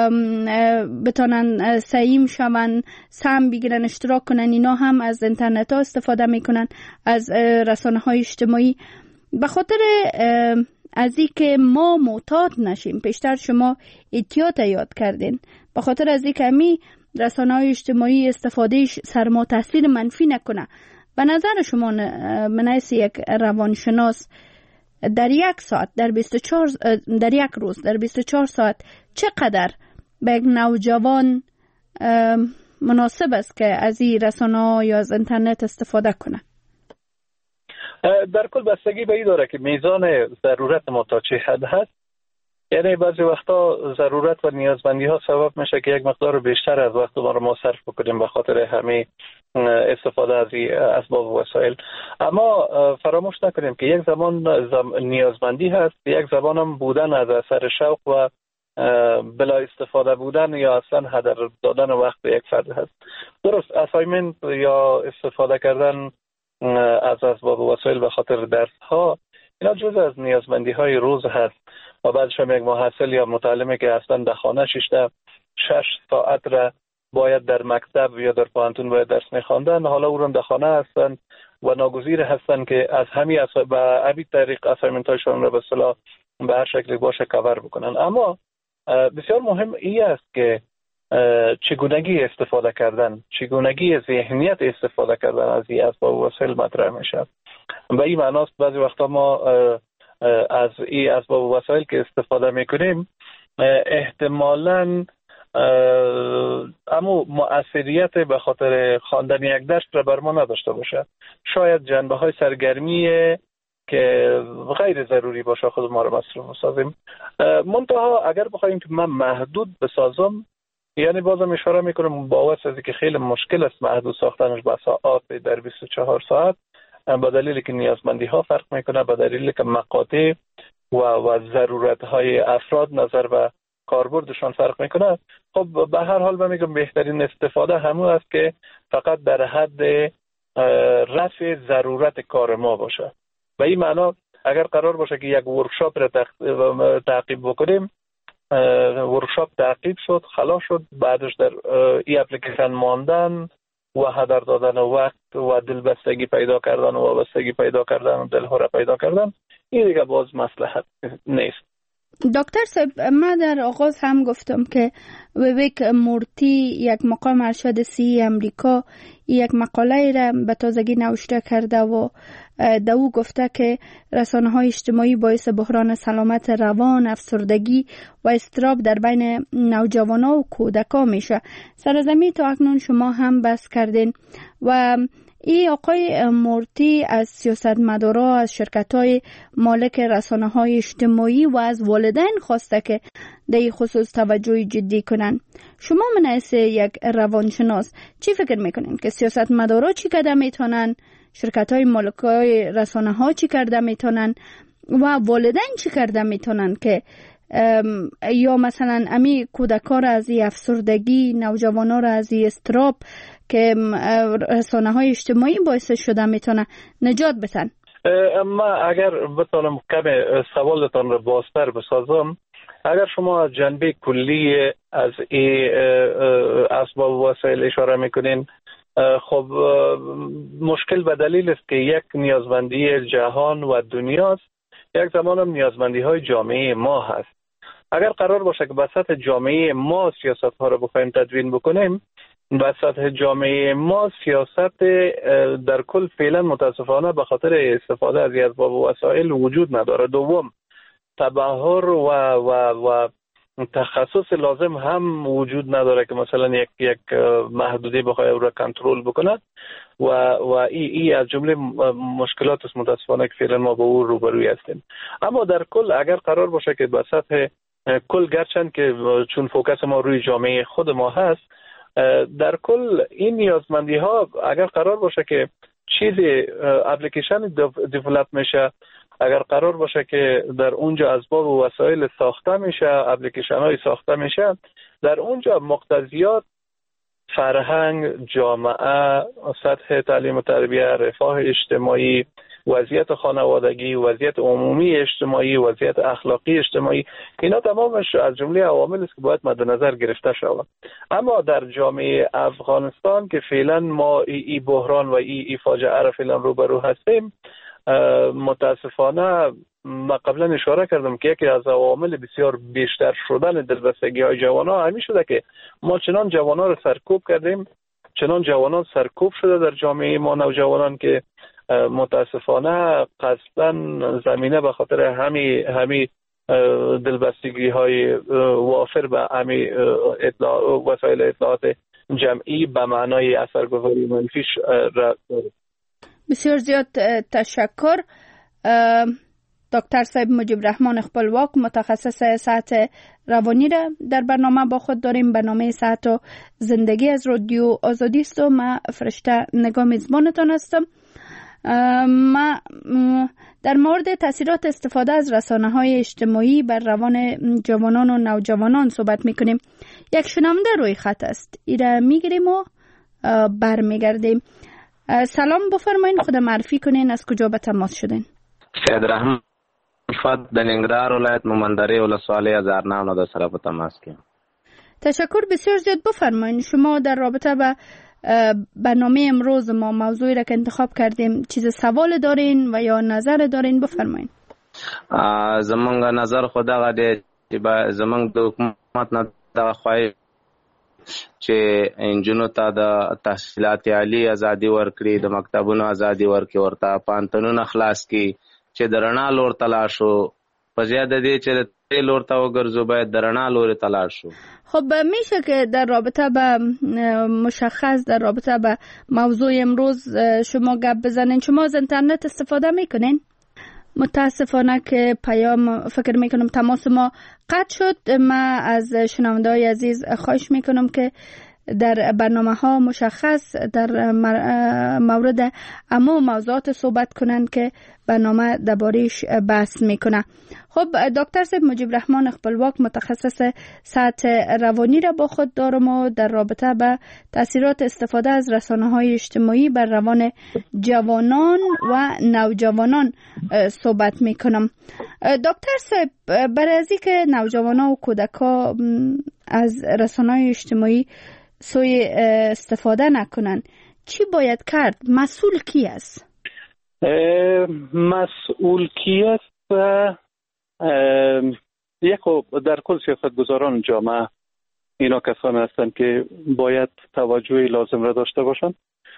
بتانن سعیم شون، سهم بگیرن، اشتراک کنن، اینا هم از اینترنت ها استفاده میکنن، از رسانه های اجتماعی، به خاطر از اینکه ما معتاد نشیم. پیشتر شما احتیاط یاد کردین، به خاطر از اینکه می رسانه های اجتماعی استفادهش سر ما تاثیر منفی نکنه. به نظر شما من از یک روانشناس در یک ساعت در بیست و چهار در یک روز در بیست و چهار ساعت چقدر به یک نوجوان مناسب است که از این رسانه‌ها یا از اینترنت استفاده کنه؟ در کل بستگی به این داره که میزان ضرورت ما تا چه حد هست. یعنی بعضی وقتا ضرورت و نیازمندی ها سبب میشه که یک مقدار بیشتر از وقت ما رو ما صرف بکنیم به خاطر همه استفاده از اسباب و وسایل. اما فراموش نکنیم که یک زمان زم... نیازمندی هست، یک زمان هم بودن از اثر شوق و بلا استفاده بودن یا اصلا هدر دادن وقت به یک فرد هست. درست اسایمنت یا استفاده کردن از اسباب و وسایل به خاطر درس ها، اینا جزء از نیازمندی های روز هست و بعدش هم یک محصل یا متعلمی که اصلا در خانه شش شش ساعت را باید در مکتب یا در پانتون باید درس می‌خواندن، حالا او را در خانه هستن و ناگزیر هستن که از همین اسباب به همین طریق اسایمنت هایشون را به اصطلاح به هر شکلی باشه کاور بکنن. اما بسیار مهم این است که چگونگی استفاده کردن، چگونگی ذهنیت استفاده کردن از این اسباب و وسایل مطرح میشه. به این معناست بعضی وقتا ما از این اسباب و وسایل که استفاده میکنیم احتمالاً اما مؤثریت به خاطر خواندن یک درس را بر ما نداشته باشه. شاید جنبه های سرگرمی که غیر ضروری باشه خود ما را مصرف بسازیم. منتها اگر بخوایم که من محدود بسازم، یعنی بازم اشاره میکنم با واسه از که خیلی مشکل است محدود ساختنش به ساعات در بیست و چهار ساعت، با دلیلی که نیازمندی ها فرق میکنه، با دلیلی که مقاطع و و ضرورت های افراد نظر به کاربردشان فرق میکنه. خب به هر حال من میگم بهترین استفاده همون است که فقط در حد رفع ضرورت کار ما باشه. به این معنا اگر قرار باشه که یک ورکشاپ را تعقیب بکنیم، ورکشاپ تعقیب شد، خلاص شد، بعدش در این اپلیکیشن ماندن و هدر دادن وقت و دلبستگی پیدا کردن و وابستگی پیدا کردن و دلهوره پیدا کردن، این دیگه باز مصلحت نیست. دکتر صاحب، من در آغاز هم گفتم که ویویک مورتی یک مقام ارشد سی امریکا یک مقاله را به تازگی نوشته کرده و دو گفته که رسانه های اجتماعی باعث بحران سلامت روان، افسردگی و اضطراب در بین نوجوانان و کودکان میشه. سرزمین تا اکنون شما هم بحث کردین و این آقای مورتی از سیاستمدارا، از شرکت‌های مالک رسانه‌های اجتماعی و از والدین خواسته که در این خصوص توجه جدی کنن. شما من از یک روانشناس چی فکر میکنین که سیاستمدارا چی کرده میتونن، شرکت‌های مالکای رسانه‌ها چی کرده میتونن و والدین چی کرده میتونن که یا مثلا امی کودکان را از افسردگی، نوجوانان را از اضطراب که رسانه های اجتماعی باعث شده میتونه نجات بدن؟ اما اگر بتونم کم سوالتان را بازتر بسازم، اگر شما از جنبه کلی از این اسباب و وسایل اشاره میکنین، خب مشکل به دلیل است که یک نیازمندی جهان و دنیاست، یک زمان هم نیازمندی های جامعه ما هست. اگر قرار باشه که به سطح جامعه ما سیاست ها رو بخوایم تدوین بکنیم، به سطح جامعه ما سیاست در کل فعلا متاسفانه به خاطر استفاده از اسباب و وسایل وجود نداره. دوم، تبحر و و و تخصص لازم هم وجود نداره که مثلا یک یک محدوده بخواد او را کنترل بکند و و ای, ای از جمله مشکلات است متاسفانه که فعلا ما با او روبروی هستیم. اما در کل اگر قرار باشه که به سطح کل، گرچند که چون فوکس ما روی جامعه خود ما هست، در کل این نیازمندی ها اگر قرار باشه که چیزی اپلیکیشن دیولپ میشه، اگر قرار باشه که در اونجا اسباب و وسایل ساخته میشه، اپلیکیشن های ساخته میشه، در اونجا مقتضیات فرهنگ، جامعه، سطح تعلیم و تربیه، رفاه اجتماعی، وضعیت خانوادگی، وضعیت عمومی اجتماعی، وضعیت اخلاقی اجتماعی، اینا تمامش از جمله عوامل است که باید مد نظر گرفته شود. اما در جامعه افغانستان که فعلا ما ای, ای بحران و ای, ای فاجعه را فعلا روبرو هستیم، متاسفانه ما قبلا اشاره کردم که یکی از عوامل بسیار بیشتر شدن دلبستگی های جوانان همین شده که ما چنان جوانان رو سرکوب کردیم، چنان جوانان سرکوب شده در جامعه ما، نوجوانان، که متاسفانه قصداً زمینه به خاطر همی همی دلبستگی های وافر به همی اطلاع وسایل اطلاعات جمعی به معنای اثرگذاری منفیش را داره. بسیار زیاد تشکر. دکتر صاحب مجیب رحمان خپلواک، متخصص صحت روانی را در برنامه با خود داریم. برنامه صحت و زندگی از رادیو آزادی است و من فرشته نگاه میزبانتان هستم. ما در مورد تاثیرات استفاده از رسانه های اجتماعی بر روان جوانان و نوجوانان صحبت میکنیم. یک شنونده روی خط است، ایره میگیریم و برمیگردیم. سلام، بفرمایید، خود معرفی کنین، از کجا به تماس شدین؟ سید رحمان فت در ننگرهار ولایت مومندره ولسوالی از ارناو در سره به تماس کردم. تشکر بسیار زیاد. بفرمایید شما در رابطه با برنامه امروز ما موضوعی را که انتخاب کردیم چیز سوال دارین و یا نظر دارین؟ بفرمایید. زمانگ نظر خود هغه دی چې زمانگ د حکومت نه دغه خواهش چې انجونو ته د تحصیلات عالی ازادي ورکړي، د مکتبونو ازادي ورکړي، ورته پانتونونه خلاص کړي چې د رڼا لور ته لاړ شو، په زیاده دی چې د تیل لور ته وګرځو باید د رڼا لوري ته لاړ شو. خب میشه که در رابطه به مشخص در رابطه به موضوع امروز شما گپ بزنین؟ شما از اینترنت استفاده میکنین؟ متاسفانه که پیام فکر میکنم تماس ما قطع شد. من از شنونده‌های عزیز خواهش میکنم که در برنامه ها مشخص در مورد اما موضوعات صحبت کنن که برنامه درباره‌اش بحث میکنه. خب دکتر صاحب مجیب رحمان خپلواک، متخصص صحت روانی را با خود دارم و در رابطه به تاثیرات استفاده از رسانه‌های اجتماعی بر روان جوانان و نوجوانان صحبت میکنم. دکتر صاحب، برای از اینکه نوجوانان و کودکان از رسانه‌های اجتماعی سوی استفاده نکنن چی باید کرد؟ مسئول کی است؟ مسئول کی است؟ یک در کل سیاستگزاران جامعه اینا کسانی هستند که باید توجه لازم را داشته باشند.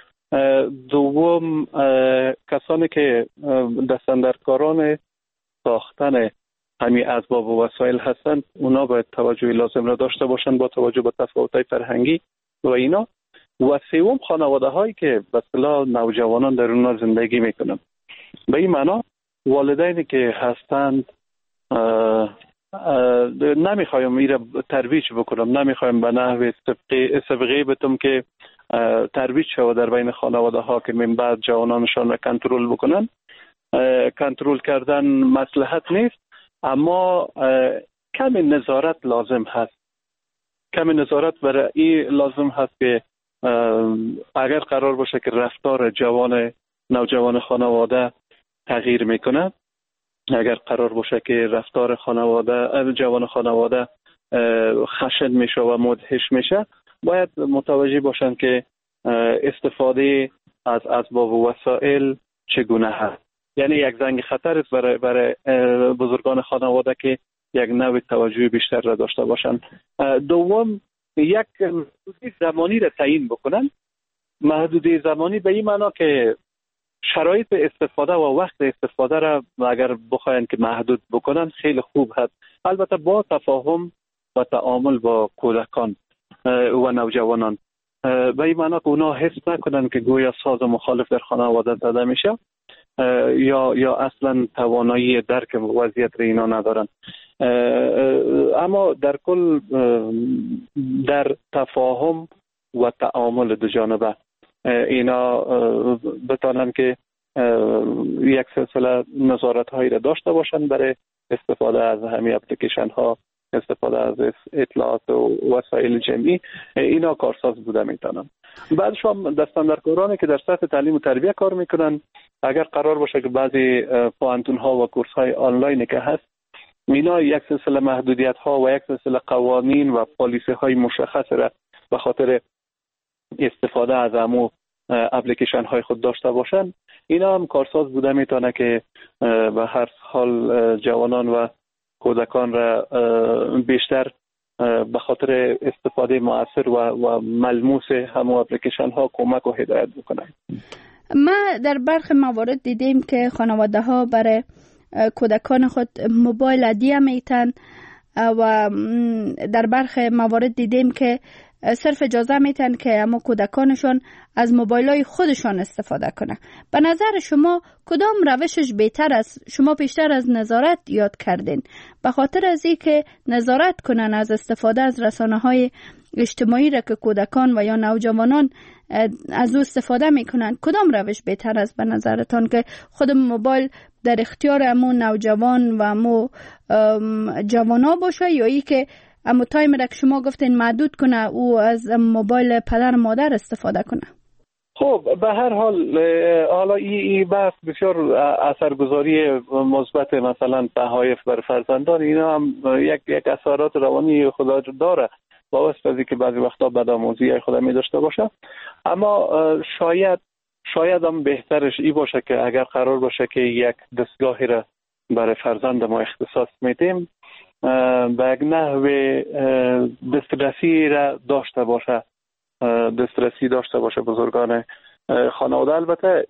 دوم کسانی که دستاندرکاران ساختن همین اسباب و وسایل هستند اونا باید توجه لازم را داشته باشند با توجه به تفاوت‌های فرهنگی و اینا. و سوم خانواده هایی که به اصطلاح نوجوانان در اونها زندگی میکنند. به این معنا والدینی که هستند نمیخوایم میره ترویج بکنم، نمیخوایم به نحو سبقه بتم که ترویج شود در بین خانواده ها که من بعد جوانانشان را کنترل بکنن. کنترل کردن مصلحت نیست، اما کمی نظارت لازم هست. کمی نظارت برای این لازم هست که اگر قرار باشه که رفتار جوان نوجوان خانواده تغییر میکنه، اگر قرار باشه که رفتار خانواده جوان خانواده خشن میشه و مدهش میشه، باید متوجه باشن که استفاده از اسباب و وسایل چگونه هست. یعنی یک زنگ خطر است برای برای بزرگان خانواده که یک نوع توجه بیشتر را داشته باشن. دوم یک محدودی زمانی را تعیین بکنن. محدودی زمانی به این معنا که شرایط استفاده و وقت استفاده را اگر بخواین که محدود بکنن خیلی خوب هست، البته با تفاهم و تعامل با کودکان و نوجوانان. به این معنا که اونا حس نکنن که گویا ساز مخالف در خانواده زده میشه یا یا اصلا توانایی درک وضعیت را اینا ندارن. اما در کل در تفاهم و تعامل دو جانبه اینا بتانن که یک سلسله نظارت هایی را داشته باشن برای استفاده از همین اپلیکیشن ها، استفاده از اطلاعات و وسایل جمعی. اینا کارساز بوده میتونن. بعدش هم دستاندرکارانی که در سطح تعلیم و تربیه کار میکنن، اگر قرار باشه که بعضی پوانتون ها و کورس های آنلاین که هست، اینا یک سلسله محدودیت ها و یک سلسله قوانین و پالیسی های مشخص را به خاطر استفاده از امو اپلیکیشن های خود داشته باشن. اینا هم کارساز بوده میتونه که به هر حال جوانان و کودکان را بیشتر به خاطر استفاده مؤثر و, و ملموس همو اپلیکیشن ها کمک و هدایت بکنن. ما در برخی موارد دیدیم که خانواده ها برای کودکان خود موبایل هدیه میتن و در برخی موارد دیدیم که صرف اجازه میتن که اما کودکانشون از موبایلای خودشان استفاده کنه. به نظر شما کدام روشش بهتر است؟ شما بیشتر از نظارت یاد کردین. به خاطر از این که نظارت کنن از استفاده از رسانه‌های اجتماعی را که کودکان و یا نوجوانان از او استفاده میکنن، کدام روش بهتر است به نظرتان که خود موبایل در اختیار امو نوجوان و امو جوانا باشه یا ای که اما تایم را که شما گفتین محدود کنه او از موبایل پدر و مادر استفاده کنه؟ خب به هر حال حالا این بحث بسیار اثرگذاری مثبت مثلا تحایف بر فرزندان اینا هم یک یک اثرات روانی خدا داره با واسطه از اینکه بعضی وقتا بدآموزی خدا می داشته باشه. اما شاید شاید هم بهترش ای باشه که اگر قرار باشه که یک دستگاهی را برای فرزند ما اختصاص میدیم به یک نحو دسترسی را داشته باشه دسترسی داشته باشه بزرگان خانواده. البته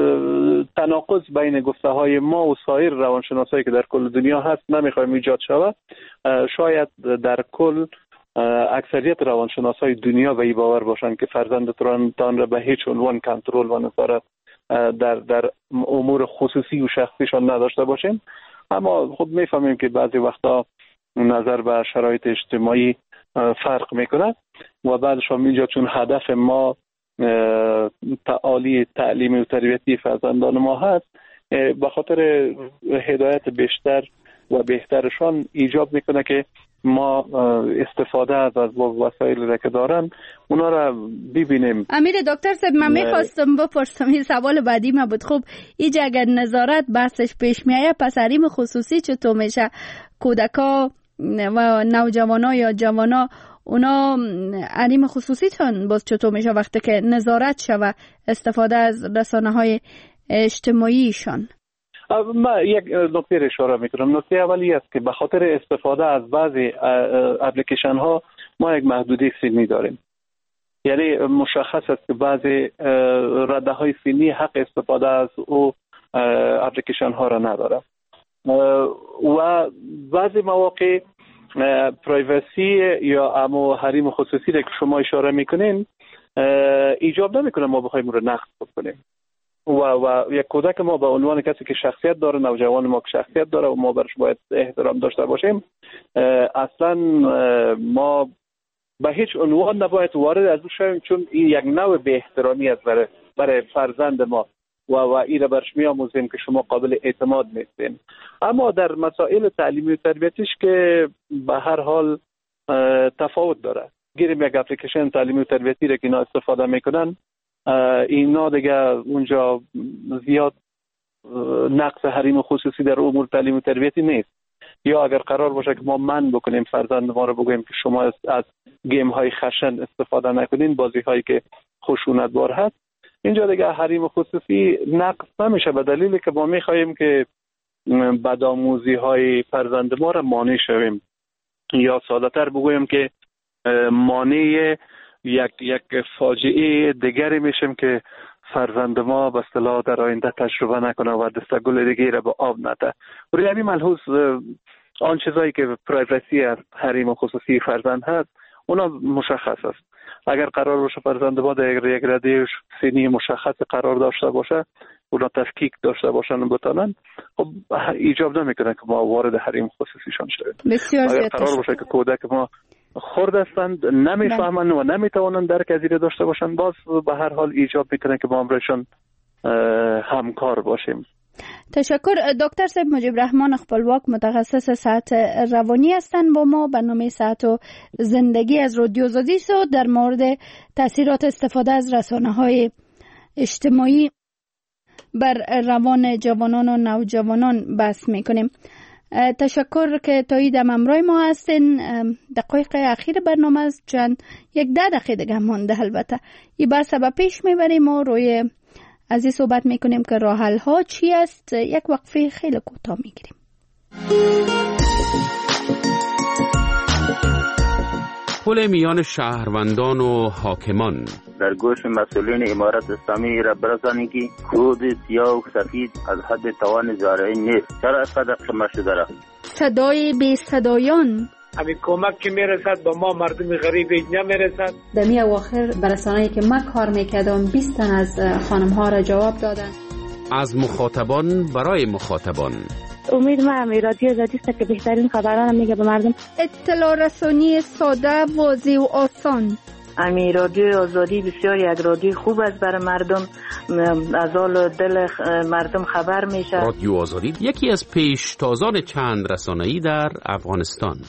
تناقض بین گفته های ما و سایر روانشناسایی که در کل دنیا هست نمیخوایم ایجاد شود. شاید در کل اکثریت روانشناسای دنیا به این باور باشن که فرزندتان را به هیچ عنوان کنترل و نظارت در در امور خصوصی و شخصیشان نداشته باشیم. اما خود میفهمیم که بعضی وقتا نظر به شرایط اجتماعی فرق میکنه و بعدش هم اینجا چون هدف ما تعالی تعلیمی و تربیتی فرزندان ما هست، به خاطر هدایت بیشتر و بهترشان ایجاب میکنه که ما استفاده از اسباب وسایل را که دارن اونا را ببینیم. امیر دکتر صاحب من میخواستم بپرسم، این سوال بعدی ما بود. خب اینجا اگر نظارت بحثش پیش میایه پس حریم خصوصی چطور میشه؟ کودکا و نوجوانا یا جوانا اونا حریم خصوصی تون باز چطور میشه وقتی که نظارت شوه استفاده از رسانه های اجتماعیشان؟ من یک نکته اشاره میکنم. نکته اولی است که به خاطر استفاده از بعضی اپلیکیشن ها ما یک محدودی سنی داریم. یعنی مشخص است که بعضی رده های سنی حق استفاده از او اپلیکیشن ها را نداره و بعضی مواقع پرایوسی یا امو حریم خصوصی که شما اشاره میکنین ایجاب نمیکنه ما بخوایم رو نقض کنیم و و یک کودک ما به عنوان کسی که شخصیت داره، نوجوان ما که شخصیت داره و ما برش باید احترام داشته باشیم، اصلا ما به هیچ عنوان نباید وارد از او شویم، چون این یک نوع به احترامی است برای برای فرزند ما و و این را برش می‌آموزیم که شما قابل اعتماد نیستین. اما در مسائل تعلیمی و تربیتیش که به هر حال تفاوت داره. گیریم یک اپلیکیشن تعلیمی و تربیتی را که اینا استفاده میکنن، اینا دیگه اونجا زیاد نقص حریم خصوصی در امور تعلیمی و تربیتی نیست. یا اگر قرار باشه که ما من بکنیم فرزند ما رو بگوییم که شما از گیم های خشن استفاده نکنین، بازی هایی که خشونت بار هست، اینجا دیگه حریم خصوصی نقص نمیشه، به دلیلی که ما میخواییم که بدآموزی های فرزند ما را مانع شویم، یا ساده‌تر بگویم که مانع یک یک فاجعه دیگری میشیم که فرزند ما به اصطلاح در آینده تجربه نکنه و دستگل دیگه را به آب نده. و یعنی ملحوظ آن چیزایی که پرایوسی از حریم خصوصی فرزند هست اونا مشخص است. اگر قرار باشه فرزند ما در یک رده سنی مشخص قرار داشته باشه، اونا تفکیک داشته باشن بتانن، خب ایجاب نمیکنه که ما وارد حریم خصوصیشان شویم. بسیار زیاد. اگر قرار باشه که کودک ما خرد هستند، نمیفهمند و نمیتوانند درک از این داشته باشند، باز به هر حال ایجاب میکنه که با امرشان همکار باشیم. تشکر. دکتر صاحب مجیب رحمان خپلواک متخصص صحت روانی هستند. با ما برنامه صحت و زندگی از رادیو آزادی سو در مورد تاثیرات استفاده از رسانه‌های اجتماعی بر روان جوانان و نوجوانان بحث میکنیم. تشکر که تایید همراه ما هستین. دقایق اخیر برنامه است، چند یک ده دقیقه دیگه مونده. البته این بحث به پیش میبریم و روی از این صحبت میکنیم که راه حل ها چی است. یک وقفه خیلی کوتاه میگیریم. پل میان شهروندان و حاکمان. در گوش مسئولین امارت اسلامی را برسانید که کود سیاه و سفید از حد توان زارعی نیست. چرا اینقدر قیمت شده را؟ صدای بی صدایان. همین کمک که میرسد به ما مردم غریب نمیرسد. در می اواخر برسانه‌ای که من کار میکردم بیست تن از خانم ها را جواب دادن. از مخاطبان برای مخاطبان. امید ما هم رادیو آزادی است که بهترین خبران میگه به مردم. اطلاع رسانی ساده، واضح و آسان. امی رادیو آزادی بسیار یک رادیو خوب است برای مردم، از حال دل مردم خبر میشه. رادیو آزادی یکی از پیشتازان چند رسانه‌ای در افغانستان.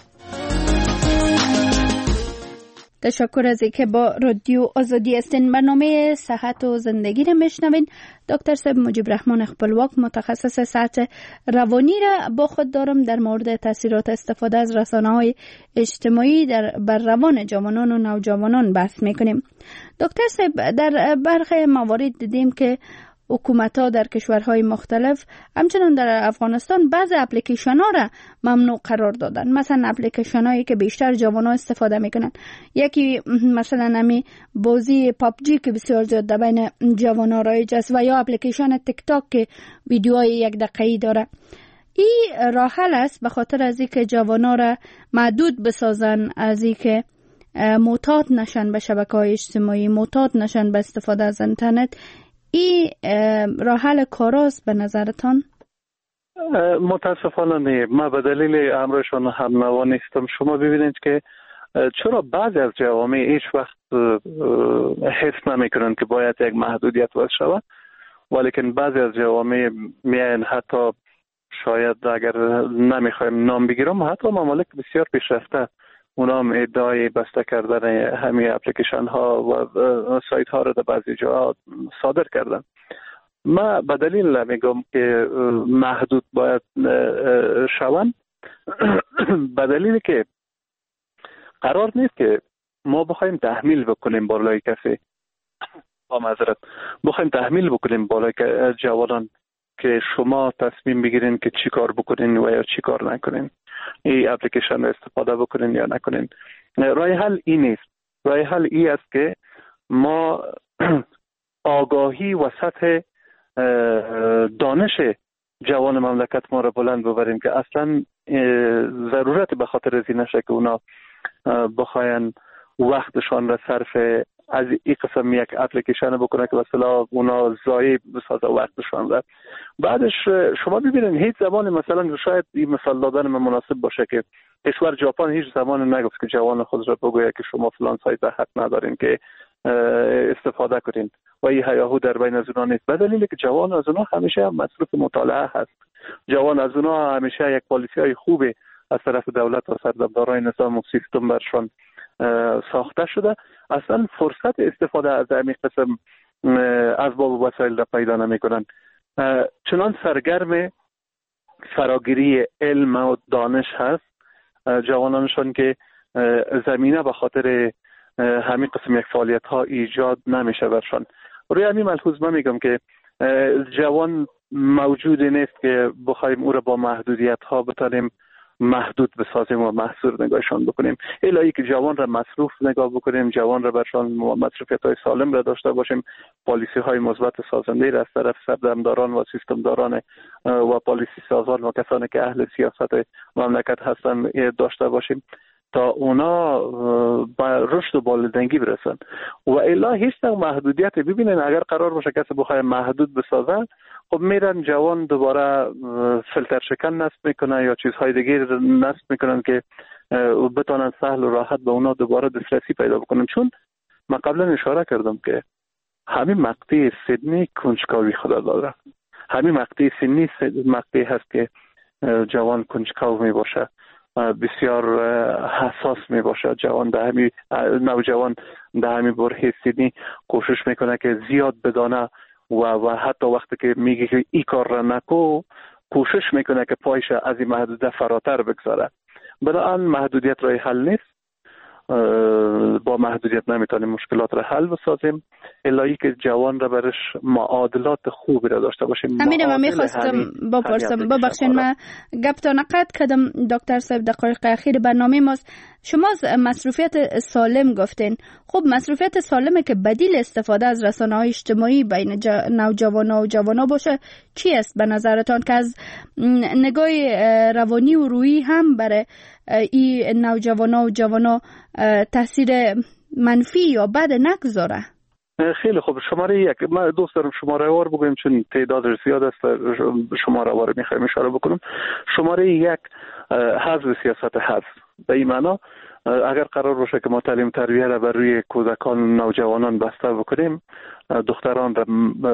تشکر از اینکه با رادیو آزادی هستین. برنامه صحت و زندگی را میشنوین. دکتر صاحب مجیب رحمان خپلواک متخصص صحت روانی را با خود دارم. در مورد تاثیرات استفاده از رسانه‌های اجتماعی در بر روان جوانان و نوجوانان بحث میکنیم. دکتر صاحب، در برخی موارد دیدیم که حکومت‌ها در کشورهای مختلف همچنان در افغانستان بعض اپلیکیشن ها را ممنوع قرار دادن. مثلا اپلیکیشن هایی که بیشتر جوانان استفاده میکنن، یکی مثلا همی بازی پابجی که بسیار زیاد در بین جوانان رایج است، و یا اپلیکیشن تیک تاک که ویدیوهای یک دقیقه‌ای داره. این راه حل است به خاطر از اینکه جوانان را محدود بسازن، از اینکه معتاد نشن به شبکه‌های اجتماعی، معتاد نشن به استفاده از اینترنت. این راه حل کاراست به نظرتان؟ متاسفانه نه. ما به دلیل امرشان هم نوا نیستم. شما ببینید که چرا بعضی از جوامع هیچ وقت حس نمیکنن که باید یک محدودیت وضع شود، ولیکن بعضی از جوامع میان، حتی شاید اگر نمیخوایم نام بگیرم، حتی ممالک بسیار پیشرفته اونا هم ادعای بسته کردن همین اپلیکیشن ها و سایت ها رو در بعضی جاها صادر کردن. ما به دلیل میگم که محدود باید شوند، به دلیل که قرار نیست که ما بخوایم تحمیل بکنیم بالای کسی، با معذرت بخوایم تحمیل بکنیم بالای جوانان که شما تصمیم بگیرین که چی کار بکنین و یا چی کار نکنین، این اپلیکیشن رو استفاده بکنین یا نکنین. راه حل این نیست. راه حل این است که ما آگاهی و سطح دانش جوان مملکت ما را بلند ببریم که اصلا ضرورت به خاطر از این نشه که اونا بخواین وقتشان را صرف از این قسم یک اپلیکیشن بکنه که مثلا اونا ضایع بسازه وقتشان را. بعدش شما ببینید هیچ زمان مثلا شاید این مثال دادن من مناسب باشه که کشور ژاپن هیچ زمان نگفت که جوان خود را بگوید که شما فلان سایت حق ندارین که استفاده کنین و این هیاهو در بین از اونا نیست، به دلیل که جوان از اونا همیشه مصروف مطالعه هست. جوان از اونا همیشه یک پالیسی های خوبی از طرف دولت و سردمدارای نظام و سیستم برشان ساخته شده. اصلا فرصت استفاده از همین قسم اسباب و وسایل را پیدا نمی کنن. چنان سرگرم فراگیری علم و دانش هست جوانانشان که زمینه به خاطر همین قسم یک فعالیت ها ایجاد نمیشه برشان. روی همین ملحوظ من میگم که جوان موجودی نیست که بخوایم او را با محدودیت ها بتانیم محدود بسازیم و محصور نگاهشان بکنیم. الهی که جوان را مصروف نگاه بکنیم، جوان را برشان مصروفیت های سالم را داشته باشیم، پالیسی های مثبت سازنده را از طرف سردمداران و سیستم داران و پالیسی سازان و کسانی که اهل سیاست مملکت هستن داشته باشیم تا اونا با رشد و بالادنگی برسن. و الا هیچ نوع محدودیت ببینن اگر قرار باشه کسی بخواد محدود بسازن، خب میرن جوان دوباره فیلتر شکن نصب میکنن یا چیزهای دیگه نصب میکنن که بتونن سهل و راحت به اونا دوباره دسترسی پیدا بکنن. چون من قبلا اشاره کردم که همین مقطع سنی کنجکاوی خدا داره. همین مقطع سنی مقطع هست که جوان کنجکاو می باشه، بسیار حساس می باشه. جوان به همین نوجوان به همین برهه سنی کوشش میکنه که زیاد بدانه و و حتی وقتی که میگه که این کار را نکو کوشش میکنه که پایش از این محدودیت فراتر بگذاره. بنابراین محدودیت رای حل نیست. با محدودیت نمیتونیم مشکلات را حل بسازیم الهی که جوان را برش معادلات خوبی را داشته باشیم. همین ما میخواستم بپرسم، ببخشید من گپتان قطع کردم دکتر صاحب. دقایق اخیر برنامه ماست. شما مصروفیت سالم گفتین. خب مصروفیت سالمه که بدیل استفاده از رسانه‌های اجتماعی بین نوجوانا و جوانا باشه چی است به نظرتان که از نگاه روانی و روحی هم برای این نوجوانا و جوانا تاثیر منفی یا بد نگذاره؟ خیلی خوب. شماره یک، من دوست دارم شماره وار بگویم چون تعدادش زیاد است، شماره وار میخوایم اشاره بکنم. شماره یک حزب سیاست هست. به این معنا اگر قرار باشه که ما تعلیم تربیه را بر روی کودکان نوجوانان بسته بکنیم، دختران را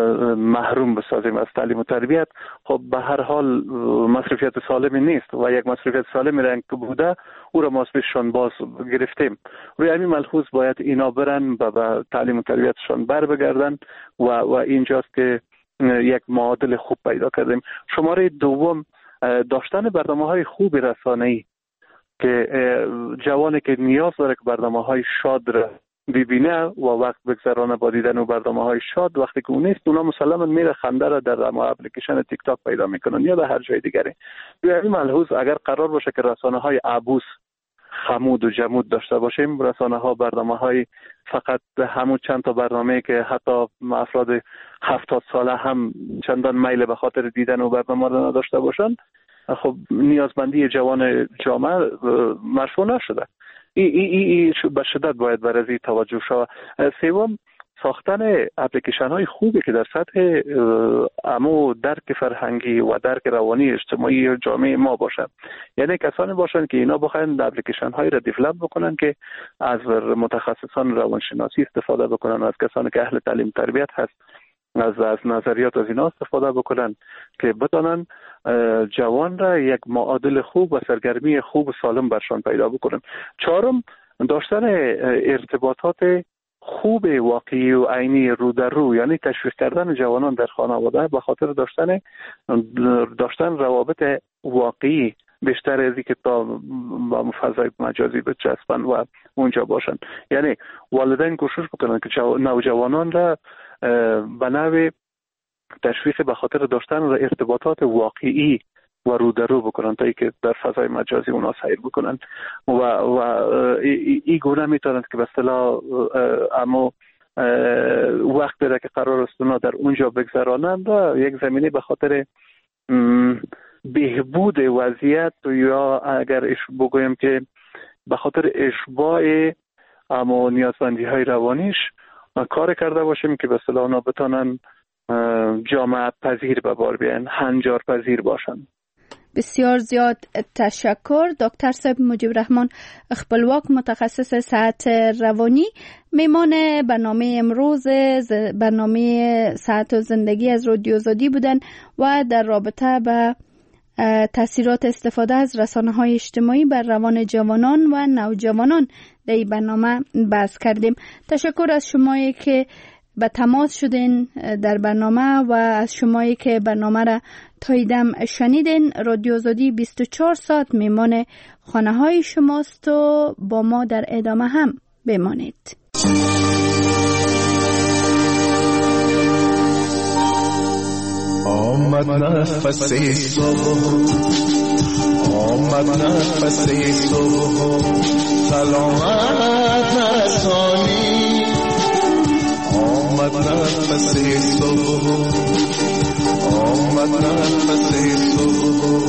محروم بسازیم از تعلیم و تربیت، خب به هر حال مصرفیت سالمی نیست و یک مصرفیت سالمی رنگ که بوده او را ما اسمشان باز گرفتیم. روی همین ملحوظ باید اینا برن و به تعلیم و تربیتشان بر بگردن و, و اینجاست که یک معادل خوب پیدا کردیم. شماره دوم داشتن برنامه های خوب رسانه‌ای که جوانی که نیاز داره که برنامه های شاد را ببینه و وقت بگذرانه با دیدن و برنامه های شاد، وقتی که اون نیست اونا مسلما میره خنده را در اپلیکیشن تیک تاک پیدا میکنن یا در هر جای دیگری. به این ملحوظ اگر قرار باشه که رسانه های عبوس خمود و جمود داشته باشیم، رسانه ها برنامه های فقط همون چند تا برنامه که حتی افراد هفتاد ساله هم چندان میل به خاطر دیدن و برنامه را نداشته باشن، خب نیازمندی جوان جامعه مرفوع نشده. این ای ای ای به شدت باید برای توجه شود. سوم ساختن اپلیکیشن های خوبی که در سطح امو درک فرهنگی و درک روانی اجتماعی جامعه ما باشن، یعنی کسانی باشن که اینا بخواین اپلیکیشن هایی را دیولپ بکنن که از متخصصان روانشناسی استفاده بکنن، از کسانی که اهل تعلیم تربیت هست از از نظریات از اینا استفاده بکنن که بتونن جوان را یک معادل خوب و سرگرمی خوب و سالم برشان پیدا بکنن. چهارم داشتن ارتباطات خوب واقعی و عینی رو در رو، یعنی تشویق کردن جوانان در خانواده به خاطر داشتن داشتن روابط واقعی بیشتر از اینکه تا با فضای مجازی بچسبن و اونجا باشن. یعنی والدین کوشش بکنن که نوجوانان را به نوع تشویق به خاطر داشتن ارتباطات واقعی و رو در رو بکنن تا ای که در فضای مجازی اونا سیر بکنن و و این گونه میتونند که به اصطلاح اما وقت داره که قرار است اونا در اونجا بگذرانند و یک زمینه به خاطر بهبود وضعیت یا اگر اش بگویم که به خاطر اشباع اما نیازمندی های روانیش کار کرده باشیم که به اصطلاح اونا بتانن جامعه پذیر به بار بیان، هنجار پذیر باشن. بسیار زیاد تشکر دکتر صاحب مجیب رحمان خپلواک، متخصص صحت روانی، میمان برنامه امروز برنامه صحت و زندگی از رادیو آزادی بودن و در رابطه به تاثیرات استفاده از رسانه‌های اجتماعی بر روان جوانان و نوجوانان در این برنامه بحث کردیم. تشکر از شمایی که به تماس شدین در برنامه و از شمایی که برنامه را تاییدم شنیدین. رادیو آزادی بیست و چهار ساعت میمان خانه های شماست و با ما در ادامه هم بمانید. آمد نفس صبح، آمد نفس صبح، سلامت نرسانی. آمد نفس صبح، آمد نفس صبح،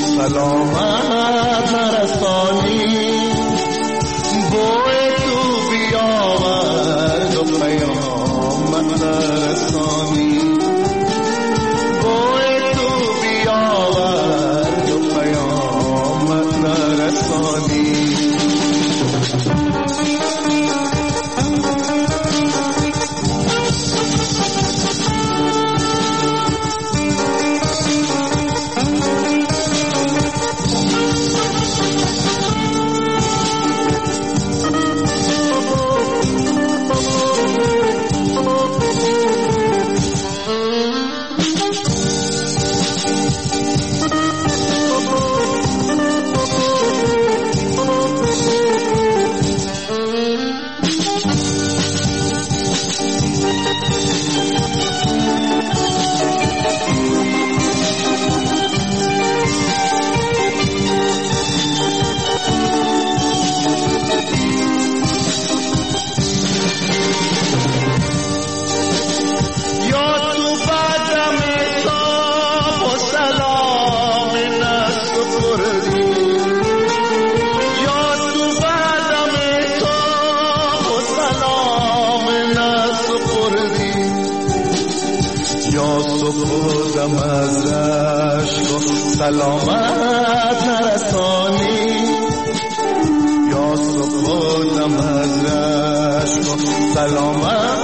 سلامت نرسانی. بوی تو بیاورد و پیامت نرسانی. بوی تو بیاورد و پیامت نرسانی. سلامت نرسانی. یا سپردم از رشک سلامت